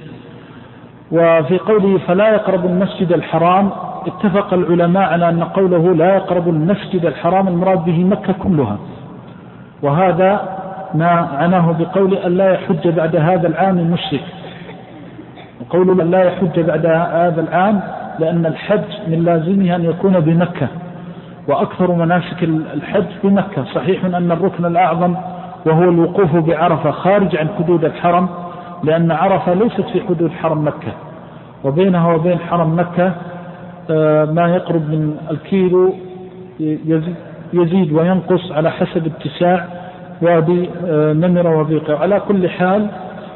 وفي قوله فلا يقرب المسجد الحرام اتفق العلماء على أن قوله لا يقرب المسجد الحرام المراد به مكة كلها، وهذا ما عناه بقول أن لا يحج بعد هذا العام مشرك، وقوله أن لا يحج بعد هذا العام لأن الحج من لازمه أن يكون بمكة، وأكثر مناسك الحج بمكة. صحيح أن الركن الأعظم وهو الوقوف بعرفة خارج عن حدود الحرم، لأن عرفة ليست في حدود حرم مكة، وبينها وبين حرم مكة ما يقرب من الكيلو يزيد وينقص على حسب اتساع وادي نمرة وبيقع. على كل حال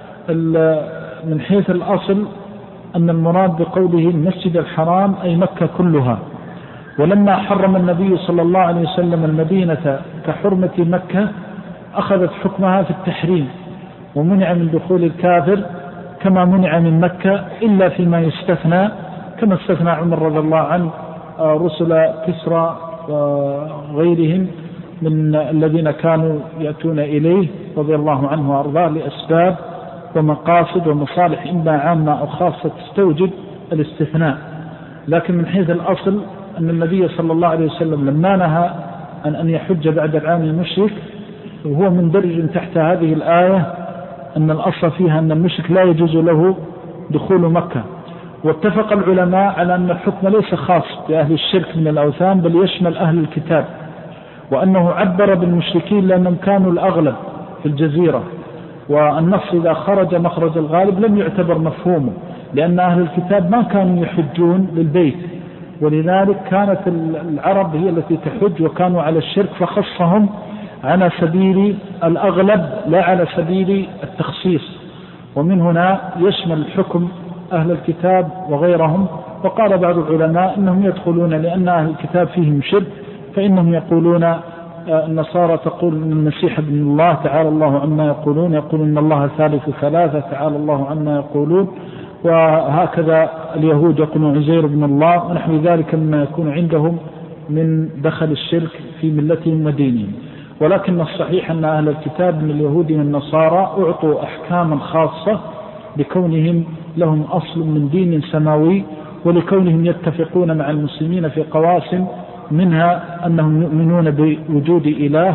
من حيث الأصل أن المراد بقوله المسجد الحرام أي مكة كلها. ولما حرم النبي صلى الله عليه وسلم المدينة كحرمة مكة أخذت حكمها في التحريم، ومنع من دخول الكافر كما منع من مكة إلا فيما يستثنى، كما استثنى عمر رضي الله عنه رسل كسرى وغيرهم من الذين كانوا يأتون إليه رضي الله عنه وأرضاه لأسباب ومقاصد ومصالح إما عامة أو خاصة تستوجب الاستثناء. لكن من حيث الأصل أن النبي صلى الله عليه وسلم لما نهى عن أن يحج بعد العام المشرك وهو مندرج تحت هذه الآية أن الأصل فيها أن المشرك لا يجوز له دخول مكة، واتفق العلماء على أن الحكم ليس خاص بأهل الشرك من الأوثان بل يشمل أهل الكتاب، وأنه عبر بالمشركين لأنهم كانوا الأغلب في الجزيرة، والنص إذا خرج مخرج الغالب لم يعتبر مفهومه، لأن أهل الكتاب ما كانوا يحجون للبيت، ولذلك كانت العرب هي التي تحج وكانوا على الشرك، فخصهم على سبيل الأغلب لا على سبيل التخصيص. ومن هنا يشمل الحكم أهل الكتاب وغيرهم. وقال بعض العلماء إنهم يدخلون لأن أهل الكتاب فيهم شرك، فإنهم يقولون النصارى تقول إن المسيح ابن الله تعالى الله عما يقولون، يقول إن الله ثالث ثلاثة تعالى الله عما يقولون، وهكذا اليهود يقولون عزير ابن الله، ونحو ذلك مما يكون عندهم من دخل الشرك في ملتهم ودينهم. ولكن الصحيح أن أهل الكتاب من اليهود والنصارى أعطوا أحكاما خاصة لكونهم لهم أصل من دين سماوي، ولكونهم يتفقون مع المسلمين في قواسم، منها أنهم يؤمنون بوجود إله،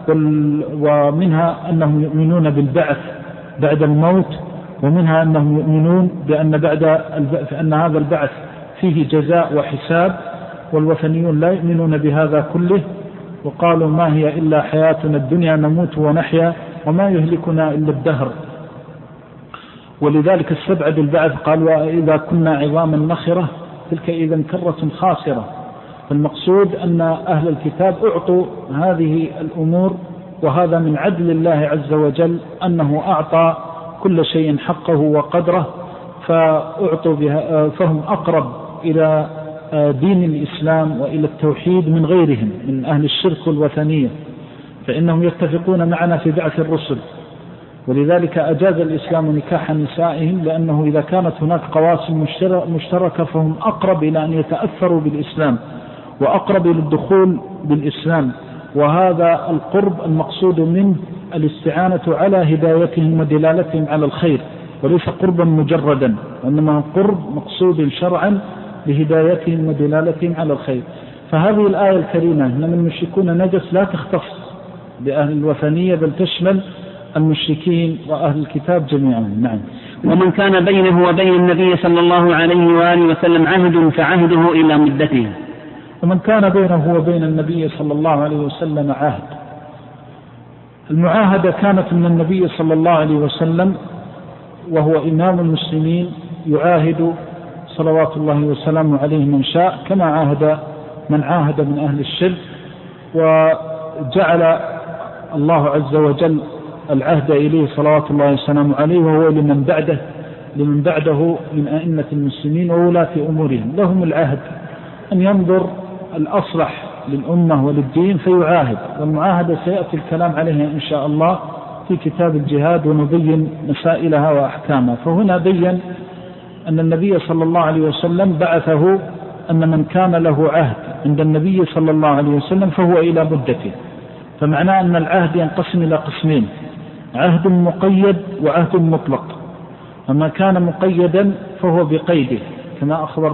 ومنها أنهم يؤمنون بالبعث بعد الموت، ومنها أنهم يؤمنون بأن, بعد أن هذا البعث فيه جزاء وحساب، والوثنيون لا يؤمنون بهذا كله، وقالوا ما هي إلا حياتنا الدنيا نموت ونحيا وما يهلكنا إلا الدهر. ولذلك السبع بالبعث قال وإذا كنا عظاما نخرة تلك إذا كرة خاسرة. فالمقصود أن أهل الكتاب أعطوا هذه الأمور، وهذا من عدل الله عز وجل أنه أعطى كل شيء حقه وقدره، فأعطوا بها فهم أقرب إلى دين الإسلام وإلى التوحيد من غيرهم من أهل الشرك والوثنية، فإنهم يتفقون معنا في بعث الرسل. ولذلك أجاز الإسلام نكاح نسائهم، لأنه إذا كانت هناك قواسم مشتركة فهم أقرب إلى أن يتأثروا بالإسلام وأقرب إلى الدخول بالإسلام، وهذا القرب المقصود منه الاستعانة على هدايتهم ودلالتهم على الخير، وليس قربا مجردا، وإنما قرب مقصود شرعا لهدايتهم ودلالتهم على الخير. فهذه الآية الكريمة إنما المشركون نجس لا تختص بأهل الوثنية بل تشمل المشركين وأهل الكتاب جميعا. نعم. ومن كان بينه وبين النبي صلى الله عليه وآله وسلم عهد فعهده إلى مدته. ومن كان بينه وبين النبي صلى الله عليه وسلم عهد، المعاهدة كانت من النبي صلى الله عليه وسلم وهو إمام المسلمين، يعاهد صلوات الله وسلامه عليه من شاء، كما عاهد من عاهد من أهل الشرك. وجعل الله عز وجل العهد إليه صلوات الله وسلامه عليه، وهو لمن بعده لمن بعده من أئمة المسلمين وولاة أمورهم، لهم العهد أن ينظر الأصلح للأمة وللدين فيعاهد. والمعاهدة سيأتي الكلام عليها إن شاء الله في كتاب الجهاد ونبين مسائلها وأحكامها. فهنا بين أن النبي صلى الله عليه وسلم بعثه أن من كان له عهد عند النبي صلى الله عليه وسلم فهو إلى مدته. فمعناه أن العهد ينقسم إلى قسمين: عهد مقيد وعهد مطلق. فما كان مقيدا فهو بقيده كما أخبر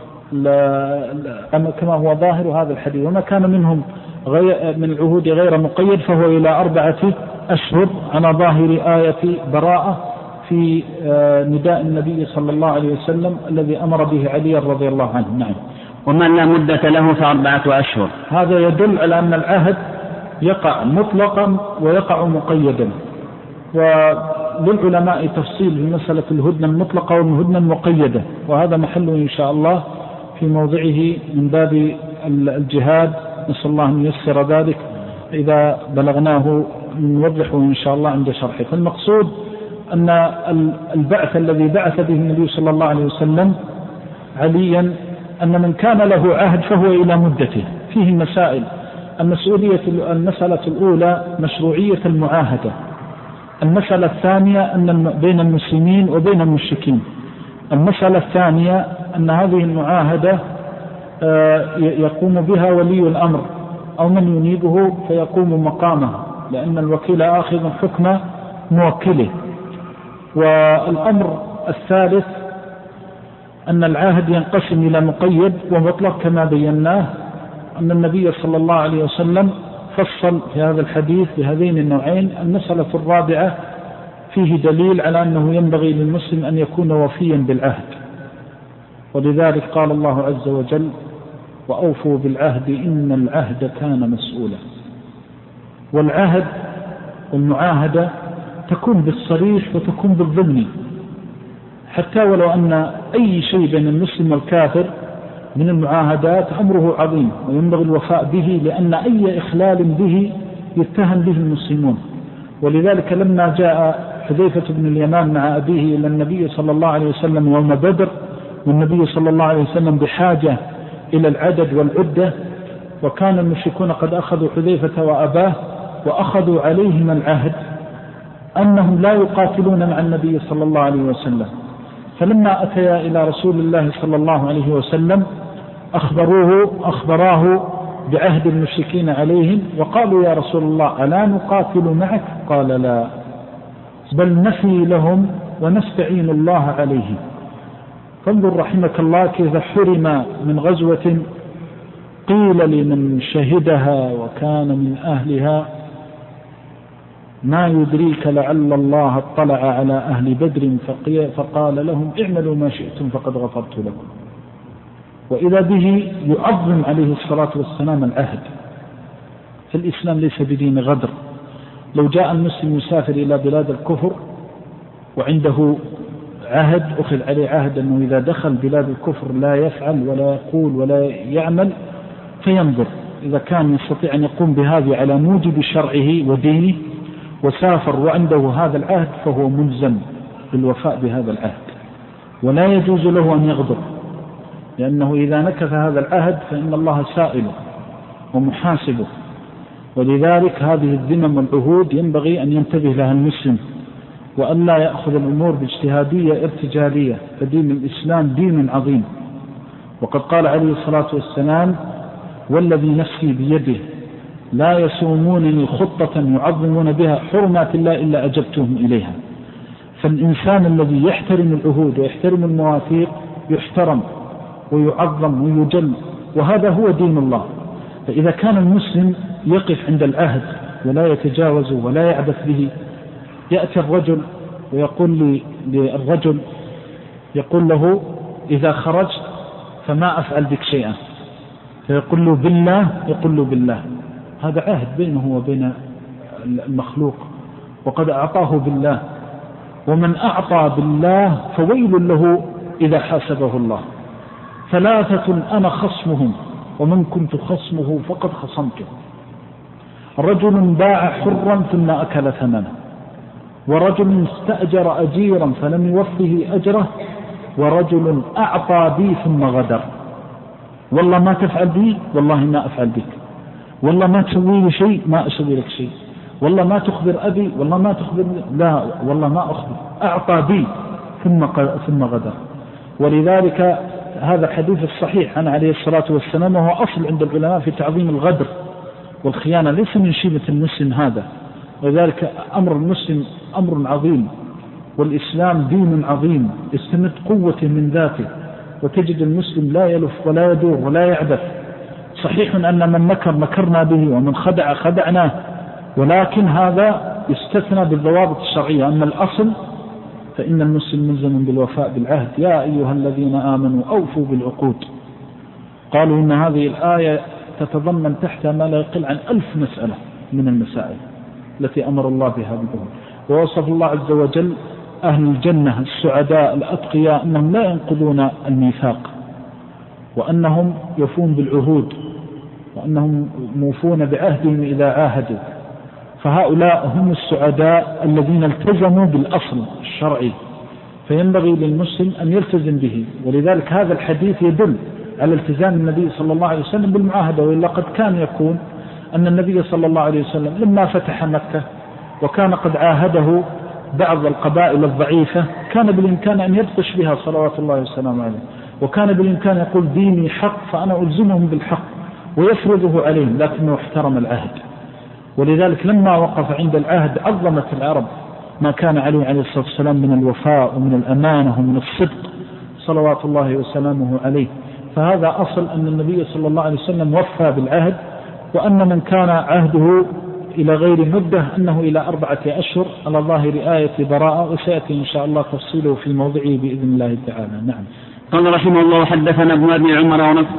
كما هو ظاهر هذا الحديث، وما كان منهم من العهود غير مقيد فهو إلى أربعة أشهر على ظاهر آية براءة في نداء النبي صلى الله عليه وسلم الذي أمر به علي رضي الله عنه. نعم. ومن لا مدة له فأربعة أشهر. هذا يدل على أن العهد يقع مطلقا ويقع مقيدا. وللعلماء تفصيل في مسألة الهدنة المطلقة والهدنة المقيدة، وهذا محله إن شاء الله في موضعه من باب الجهاد، نسأل الله أن ييسر ذلك إذا بلغناه نوضحه إن شاء الله عند شرحه. فالمقصود أن البعث الذي بعث به النبي صلى الله عليه وسلم عليا أن من كان له عهد فهو إلى مدته. فيه مسائل: المسؤولية المسألة الأولى مشروعية المعاهدة، المسألة الثانية أن بين المسلمين وبين المشركين، المسألة الثانية أن هذه المعاهدة يقوم بها ولي الأمر أو من ينيبه فيقوم مقامه، لأن الوكيل آخذ حكم موكله. والأمر الثالث أن العهد ينقسم إلى مقيد ومطلق كما بيناه، أن النبي صلى الله عليه وسلم فصل في هذا الحديث بهذين النوعين. المسألة الرابعة فيه دليل على أنه ينبغي للمسلم أن يكون وفيا بالعهد، ولذلك قال الله عز وجل: وأوفوا بالعهد إن العهد كان مسؤولا. والعهد والمعاهدة تكون بالصريح وتكون بالضمن، حتى ولو أن أي شيء بين المسلم والكافر من المعاهدات أمره عظيم وينبغي الوفاء به، لأن أي إخلال به يتهم به المسلمون. ولذلك لما جاء حذيفة بن اليمان مع أبيه إلى النبي صلى الله عليه وسلم يوم بدر، والنبي صلى الله عليه وسلم بحاجة إلى العدد والعدة، وكان المشركون قد أخذوا حذيفة وأباه وأخذوا عليهم العهد أنهم لا يقاتلون مع النبي صلى الله عليه وسلم، فلما أتيا إلى رسول الله صلى الله عليه وسلم أخبروه أخبراه بعهد المشركين عليهم، وقالوا: يا رسول الله ألا نقاتل معك؟ قال: لا، بل نفي لهم ونستعين الله عليه. فانظر رحمك الله كيف حرم من غزوة قيل لمن شهدها وكان من أهلها: ما يدريك لعل الله اطلع على أهل بدر فقال لهم: اعملوا ما شئتم فقد غفرت لكم. وإذا به يعظم عليه الصلاة والسلام العهد. فالإسلام ليس بدين غدر. لو جاء المسلم يسافر إلى بلاد الكفر وعنده عهد أخذ عليه عهد أنه إذا دخل بلاد الكفر لا يفعل ولا يقول ولا يعمل، فينظر إذا كان يستطيع أن يقوم بهذه على موجب شرعه ودينه وسافر وعنده هذا العهد، فهو ملزم بالوفاء بهذا العهد، ولا يجوز له أن يغضب، لأنه إذا نكث هذا العهد فإن الله سائله ومحاسبه. ولذلك هذه الذمم والعهود ينبغي أن ينتبه لها المسلم، وأن لا يأخذ الأمور باجتهادية ارتجالية، فدين الإسلام دين عظيم. وقد قال عليه الصلاة والسلام: والذي نفسي بيده لا يسومونني خطة يعظمون بها حرمات الله إلا أجبتهم إليها. فالإنسان الذي يحترم العهود ويحترم المواثيق يحترم ويعظم ويجل، وهذا هو دين الله. فإذا كان المسلم يقف عند العهد ولا يتجاوز ولا يعبث به، يأتي الرجل ويقول للرجل يقول له: إذا خرجت فما أفعل بك شيئا، فيقول له: بالله، يقول له: بالله. هذا عهد بينه وبين المخلوق، وقد أعطاه بالله. ومن أعطى بالله فويل له إذا حاسبه الله. ثلاثة أنا خصمهم ومن كنت خصمه فقد خصمته: رجل باع حرا ثم أكل ثمنه، ورجل استأجر أجيرا فلم يوفه أجره، ورجل أعطى بي ثم غدر. والله ما تفعل بي، والله ما أفعل بك. والله ما تسوي لي شيء، ما أسوي لك شيء. والله ما تخبر أبي، والله ما تخبر، لا والله ما أخبر. أعطى بي ثم ثم غدر. ولذلك هذا الحديث الصحيح عن عليه الصلاة والسلام، وهو أصل عند العلماء في تعظيم الغدر والخيانة، ليس من شيبة المسلم هذا. ولذلك أمر المسلم أمر عظيم، والإسلام دين عظيم استمد قوته من ذاته. وتجد المسلم لا يلف ولا يدور ولا يعبث. صحيح أن من مكر مكرنا به ومن خدع خدعناه، ولكن هذا يستثنى بالضوابط الشرعية. أما الأصل فإن المسلم ملزم بالوفاء بالعهد. يا أيها الذين آمنوا أوفوا بالعقود. قالوا إن هذه الآية تتضمن تحتها ما لا يقل عن ألف مسألة من المسائل التي أمر الله بها بالعهود. ووصف الله عز وجل أهل الجنة السعداء الأتقياء أنهم لا ينقضون الميثاق، وأنهم يفون بالعهود، وأنهم موفون بعهدهم إذا عاهدوا. فهؤلاء هم السعداء الذين التزموا بالأصل الشرعي، فينبغي للمسلم أن يلتزم به. ولذلك هذا الحديث يدل على التزام النبي صلى الله عليه وسلم بالمعاهدة. وإلا قد كان يكون أن النبي صلى الله عليه وسلم لما فتح مكة وكان قد عاهده بعض القبائل الضعيفة، كان بالإمكان أن يبطش بها صلوات الله والسلام عليه، وكان بالإمكان يقول ديني حق فأنا ألزمهم بالحق ويفرضه عليهم، لكنه احترم العهد. ولذلك لما وقف عند العهد عظمت العرب ما كان عليه عليه الصلاة والسلام من الوفاء ومن الأمانة ومن الصدق صلوات الله وسلامه عليه. فهذا أصل أن النبي صلى الله عليه وسلم وفى بالعهد، وأن من كان عهده إلى غير مدة أنه إلى أربعة أشهر على ظاهر آية براءة، وسيأتي إن شاء الله تفصيله في موضعه بإذن الله تعالى. نعم. قال رحمه الله حدثنا ابن أبي عمر ونصر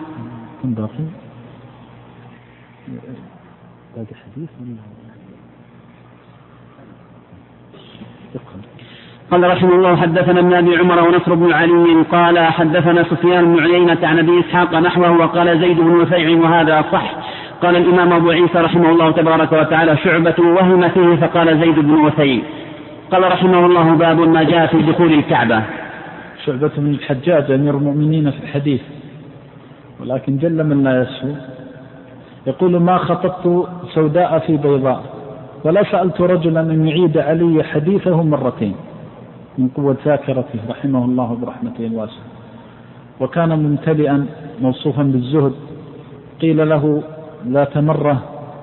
قال رحمه الله حدثنا ابن أبي عمر ونصر بن علي قال حدثنا سفيان بن عيينة عن أبي إسحاق نحوه وقال زيد بن وفيع وهذا صح. قال الإمام أبو عيسى رحمه الله تبارك وتعالى شعبة وهم فيه فقال زيد بن وفيع. قال رحمه الله باب ما جاء في دخول الكعبة. شعبة من الحجاج أمير المؤمنين في الحديث، ولكن جل من لا يسهو يقول ما خطبت سوداء في بيضاء ولا سألت رجلا أن يعيد علي حديثه مرتين من قوة ذاكرته رحمه الله برحمته الواسعة. وكان ممتلئا موصوفا بالزهد. قيل له ذات مرة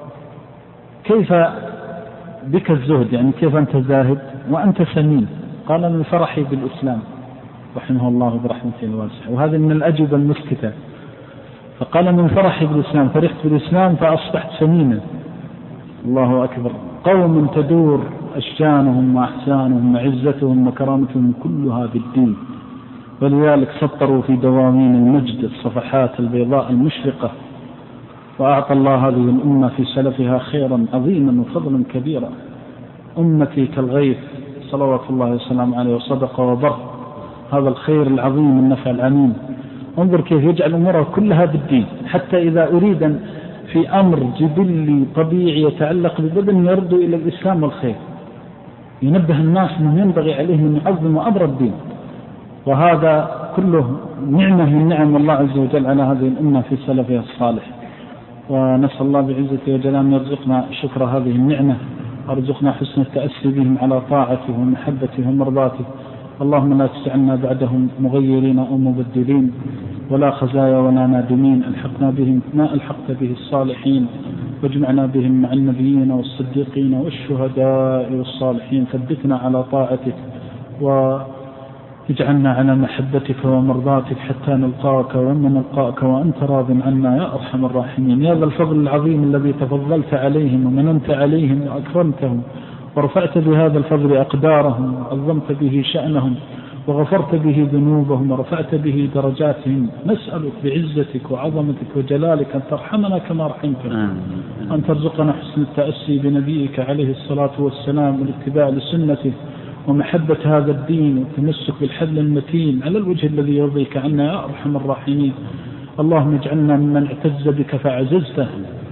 كيف بك الزهد، يعني كيف أنت زاهد وأنت سمين؟ قال من فرحي بالإسلام رحمه الله برحمته الواسعة. وهذا من الأجوبة المسكتة. فقال من فرحي بالإسلام فرحت بالإسلام فأصبحت سمينا. الله أكبر. قوم تدور أشجانهم وأحسانهم وعزتهم وكرامتهم كلها بالدين، ولذلك سطروا في دواوين المجد الصفحات البيضاء المشرقة. وأعطى الله هذه الأمة في سلفها خيرا عظيما وفضلا كبيرا. أمتي كالغيث صلوات الله وسلام عليه وصدق وبر. هذا الخير العظيم النفع العميم. انظر كيف يجعل أموره كلها بالدين، حتى إذا أريد في أمر جبلي طبيعي يتعلق ببدن يرد إلى الإسلام والخير، ينبه الناس من ينبغي عليهم أن يعظموا أمر الدين. وهذا كله نعمة من نعم الله عز وجل على هذه الأمة في سلفها الصالح. ونسأل الله بعزته وجلاله أن يرزقنا شكر هذه النعمة، وارزقنا حسن التأسي بهم على طاعته ومحبته ومرضاته. اللهم لا تجعلنا بعدهم مغيرين أو مبدلين ولا خزايا ولا نادمين. الحقنا بهم ما ألحقت به الصالحين، واجمعنا بهم مع النبيين والصديقين والشهداء والصالحين. ثبتنا على طاعتك واجعلنا على محبتك ومرضاتك حتى نلقاك ومن نلقاك وأنت راض عنا يا أرحم الراحمين. يا ذا الفضل العظيم الذي تفضلت عليهم ومننت عليهم وأكرمتهم ورفعت بهذا الفضل أقدارهم وعظمت به شأنهم وغفرت به ذنوبهم ورفعت به درجاتهم. نسألك بعزتك وعظمتك وجلالك أن ترحمنا كما رحمتنا، أن ترزقنا حسن التأسي بنبيك عليه الصلاة والسلام والاتباع لسنته ومحبة هذا الدين والتمسك بالحبل المتين على الوجه الذي يرضيك عنا يا أرحم الراحمين. اللهم اجعلنا ممن اعتز بك فعززته،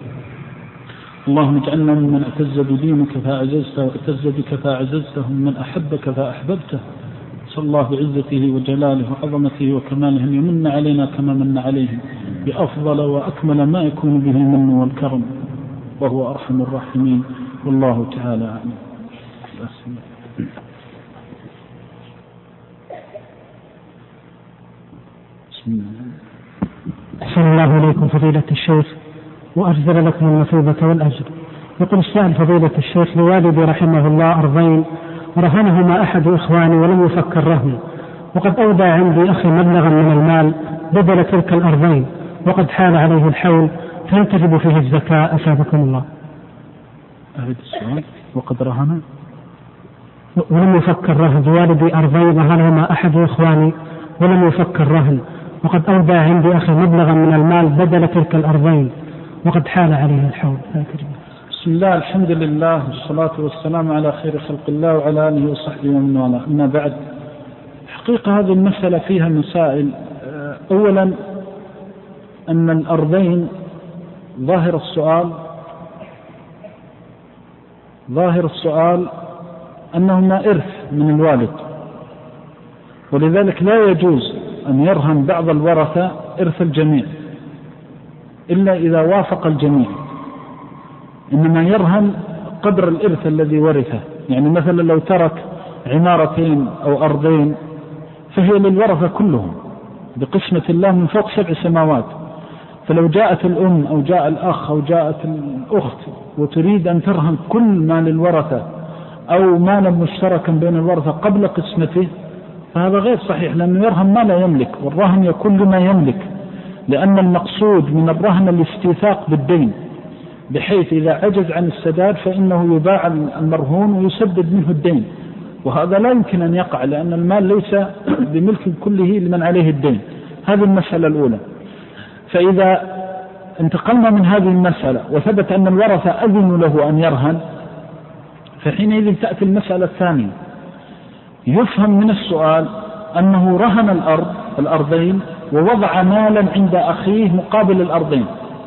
اللهم اجعلنا ممن اعتز بدينك فأعززته واعتز بك فأعززته، من أحبك فأحببته. صلى الله بعزته وجلاله وعظمته وكماله أن يمن علينا كما من عليهم بأفضل وأكمل ما يكون به المن والكرم، وهو أرحم الراحمين. والله تعالى أعلم. بسم الله. أحسن الله إليكم فضيلة الشيخ وأجزل لكم المثوبة والأجر. يقول السائل فضيلة الشيخ لوالدي رحمه الله أرضين ورهنهما أحد إخواني ولم يفكر رهن، وقد أودى عندي أخي مبلغا من المال بدل تلك الأرضين وقد حال عليه الحول، فهل تجب فيه الزكاة أفادكم الله؟ أعيد السؤال. وقد رهن ولم يفكر رهن. والدي أرضين رهنهما أحد إخواني ولم يفكر رهن، وقد أودى عندي أخي مبلغا من المال بدل تلك الأرضين وقد حال عليه الحول. بسم الله الحمد لله والصلاة والسلام على خير خلق الله وعلى آله وصحبه ومن والاه. أما بعد، حقيقة هذه المسألة فيها مسائل. أولا أن الأرضين ظاهر السؤال ظاهر السؤال أنهما إرث من الوالد، ولذلك لا يجوز أن يرهن بعض الورثة إرث الجميع إلا إذا وافق الجميع، إنما يرهن قدر الإرث الذي ورثه. يعني مثلا لو ترك عمارتين أو أرضين فهي للورثة كلهم بقسمة الله من فوق سبع سماوات، فلو جاءت الأم أو جاء الأخ أو جاءت الأخت وتريد أن ترهن كل ما للورثة أو مالا مشتركا بين الورثة قبل قسمته فهذا غير صحيح، لأنه يرهن ما لا يملك، والرهن يكون لما يملك، لأن المقصود من الرهن الاستيثاق بالدين، بحيث إذا عجز عن السداد فإنه يباع المرهون ويسدد منه الدين. وهذا لا يمكن أن يقع لأن المال ليس بملك كله لمن عليه الدين. هذه المسألة الأولى. فإذا انتقلنا من هذه المسألة وثبت أن الورثة أذنوا له أن يرهن، فحينئذ تأتي المسألة الثانية. يفهم من السؤال أنه رهن الأرض الأرضين ووضع مالا عند أخيه مقابل الأرضين،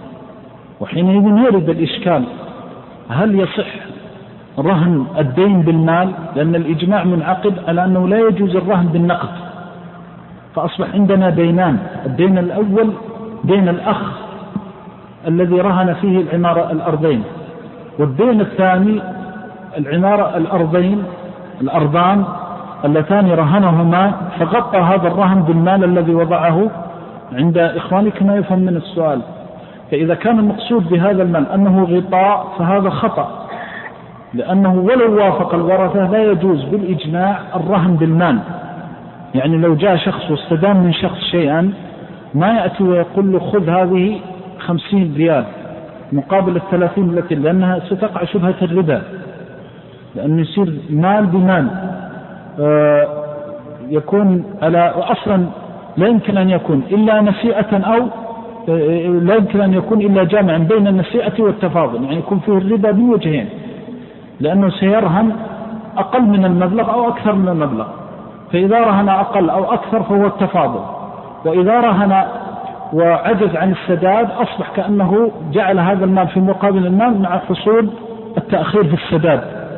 وحينئذ يرد الإشكال: هل يصح رهن الدين بالمال؟ لأن الإجماع منعقد على أنه لا يجوز الرهن بالنقد. فأصبح عندنا دينان: الدين الأول دين الأخ الذي رهن فيه العمارة الأرضين، والدين الثاني العمارة الأرضين الأرضان اللتان رهنهما، فغطى هذا الرهن بالمال الذي وضعه عند إخواني كما يفهم من السؤال. فإذا كان المقصود بهذا المال أنه غطاء فهذا خطأ، لأنه ولو وافق الورثة لا يجوز بالإجماع الرهن بالمال. يعني لو جاء شخص واستدام من شخص شيئا ما يأتي ويقول له خذ هذه خمسين ريال مقابل الثلاثين التي، لأنها ستقع شبهة الربا، لأنه يصير مال بمال آه يكون على أصلا لا يمكن أن يكون إلا نسيئة أو آه لا يمكن أن يكون إلا جامعا بين النسيئة والتفاضل، يعني يكون فيه الربا من وجهين، لأنه سيرهن أقل من المبلغ أو أكثر من المبلغ. فإذا رهن أقل أو أكثر فهو التفاضل، وإذا رهن وعجز عن السداد أصبح كأنه جعل هذا المال في مقابل المال مع حصول التأخير في السداد.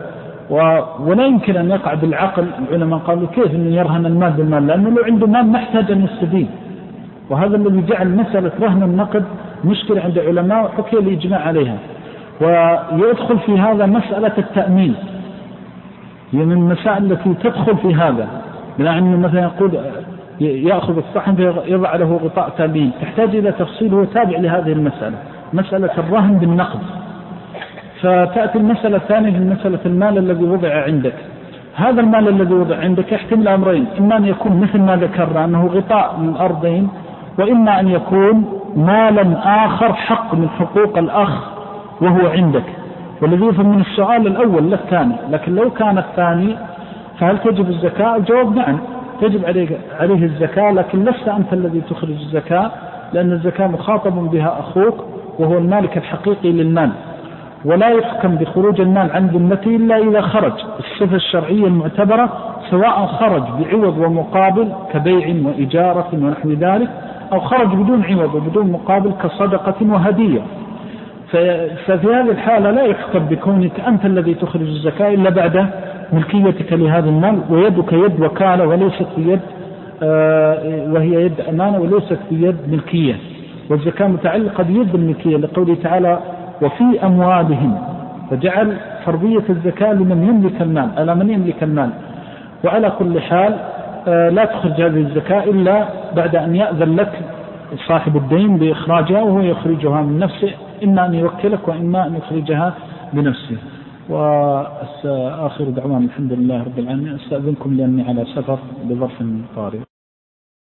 ولا يمكن أن يقع بالعقل. العلماء قالوا كيف أن يرهن المال بالمال؟ لأنه لو عنده مال محتاج أن يستدين، وهذا الذي جعل مسألة رهن النقد مشكلة عند العلماء وحكي الإجماع عليها. ويدخل في هذا مسألة التأمين، هي من المسائل التي تدخل في هذا، لأنه مثلا يقول يأخذ الصحن فيضع له غطاء تأمين، تحتاج إلى تفصيل وتابع لهذه المسألة، مسألة الرهن بالنقد. فتأتي المسألة الثانية في مسألة المال الذي وضع عندك. هذا المال الذي وضع عندك يحتمل أمرين: إما أن يكون مثل ما ذكرنا أنه غطاء للأرضين، وإما أن يكون مالا آخر حق من حقوق الأخ وهو عندك. والذي يفهم من السؤال الأول للثاني. لكن لو كان الثاني فهل تجب الزكاة؟ الجواب نعم، تجب عليه, عليه الزكاة، لكن لست أنت الذي تخرج الزكاة، لأن الزكاة مخاطب بها أخوك وهو المالك الحقيقي للمال. ولا يحكم بخروج المال عن ذمته إلا إذا خرج الصفة الشرعية المعتبرة، سواء خرج بعوض ومقابل كبيع وإجارة ونحو ذلك، أو خرج بدون عوض وبدون مقابل كصدقة وهدية. ففي هذه الحالة لا يحكم بكونك أنت الذي تخرج الزكاة إلا بعد ملكيتك لهذا المال، ويدك يد وكالة وليست يد آه وهي يد أمانة وليست يد ملكية. والزكاة متعلقة بيد الملكية لقوله تعالى: وفي أموالهم، فجعل فرضية الزكاة لمن يملك المال، على من يملك المال. وعلى كل حال آه لا تخرج هذه الزكاة إلا بعد أن يأذن لك صاحب الدين بإخراجها، وهو يخرجها من نفسه، إما أن يوكلك وإما أن يخرجها بنفسه. وآخر دعوان الحمد لله رب العالمين. أستأذنكم لأني على سفر بظرف طارئ.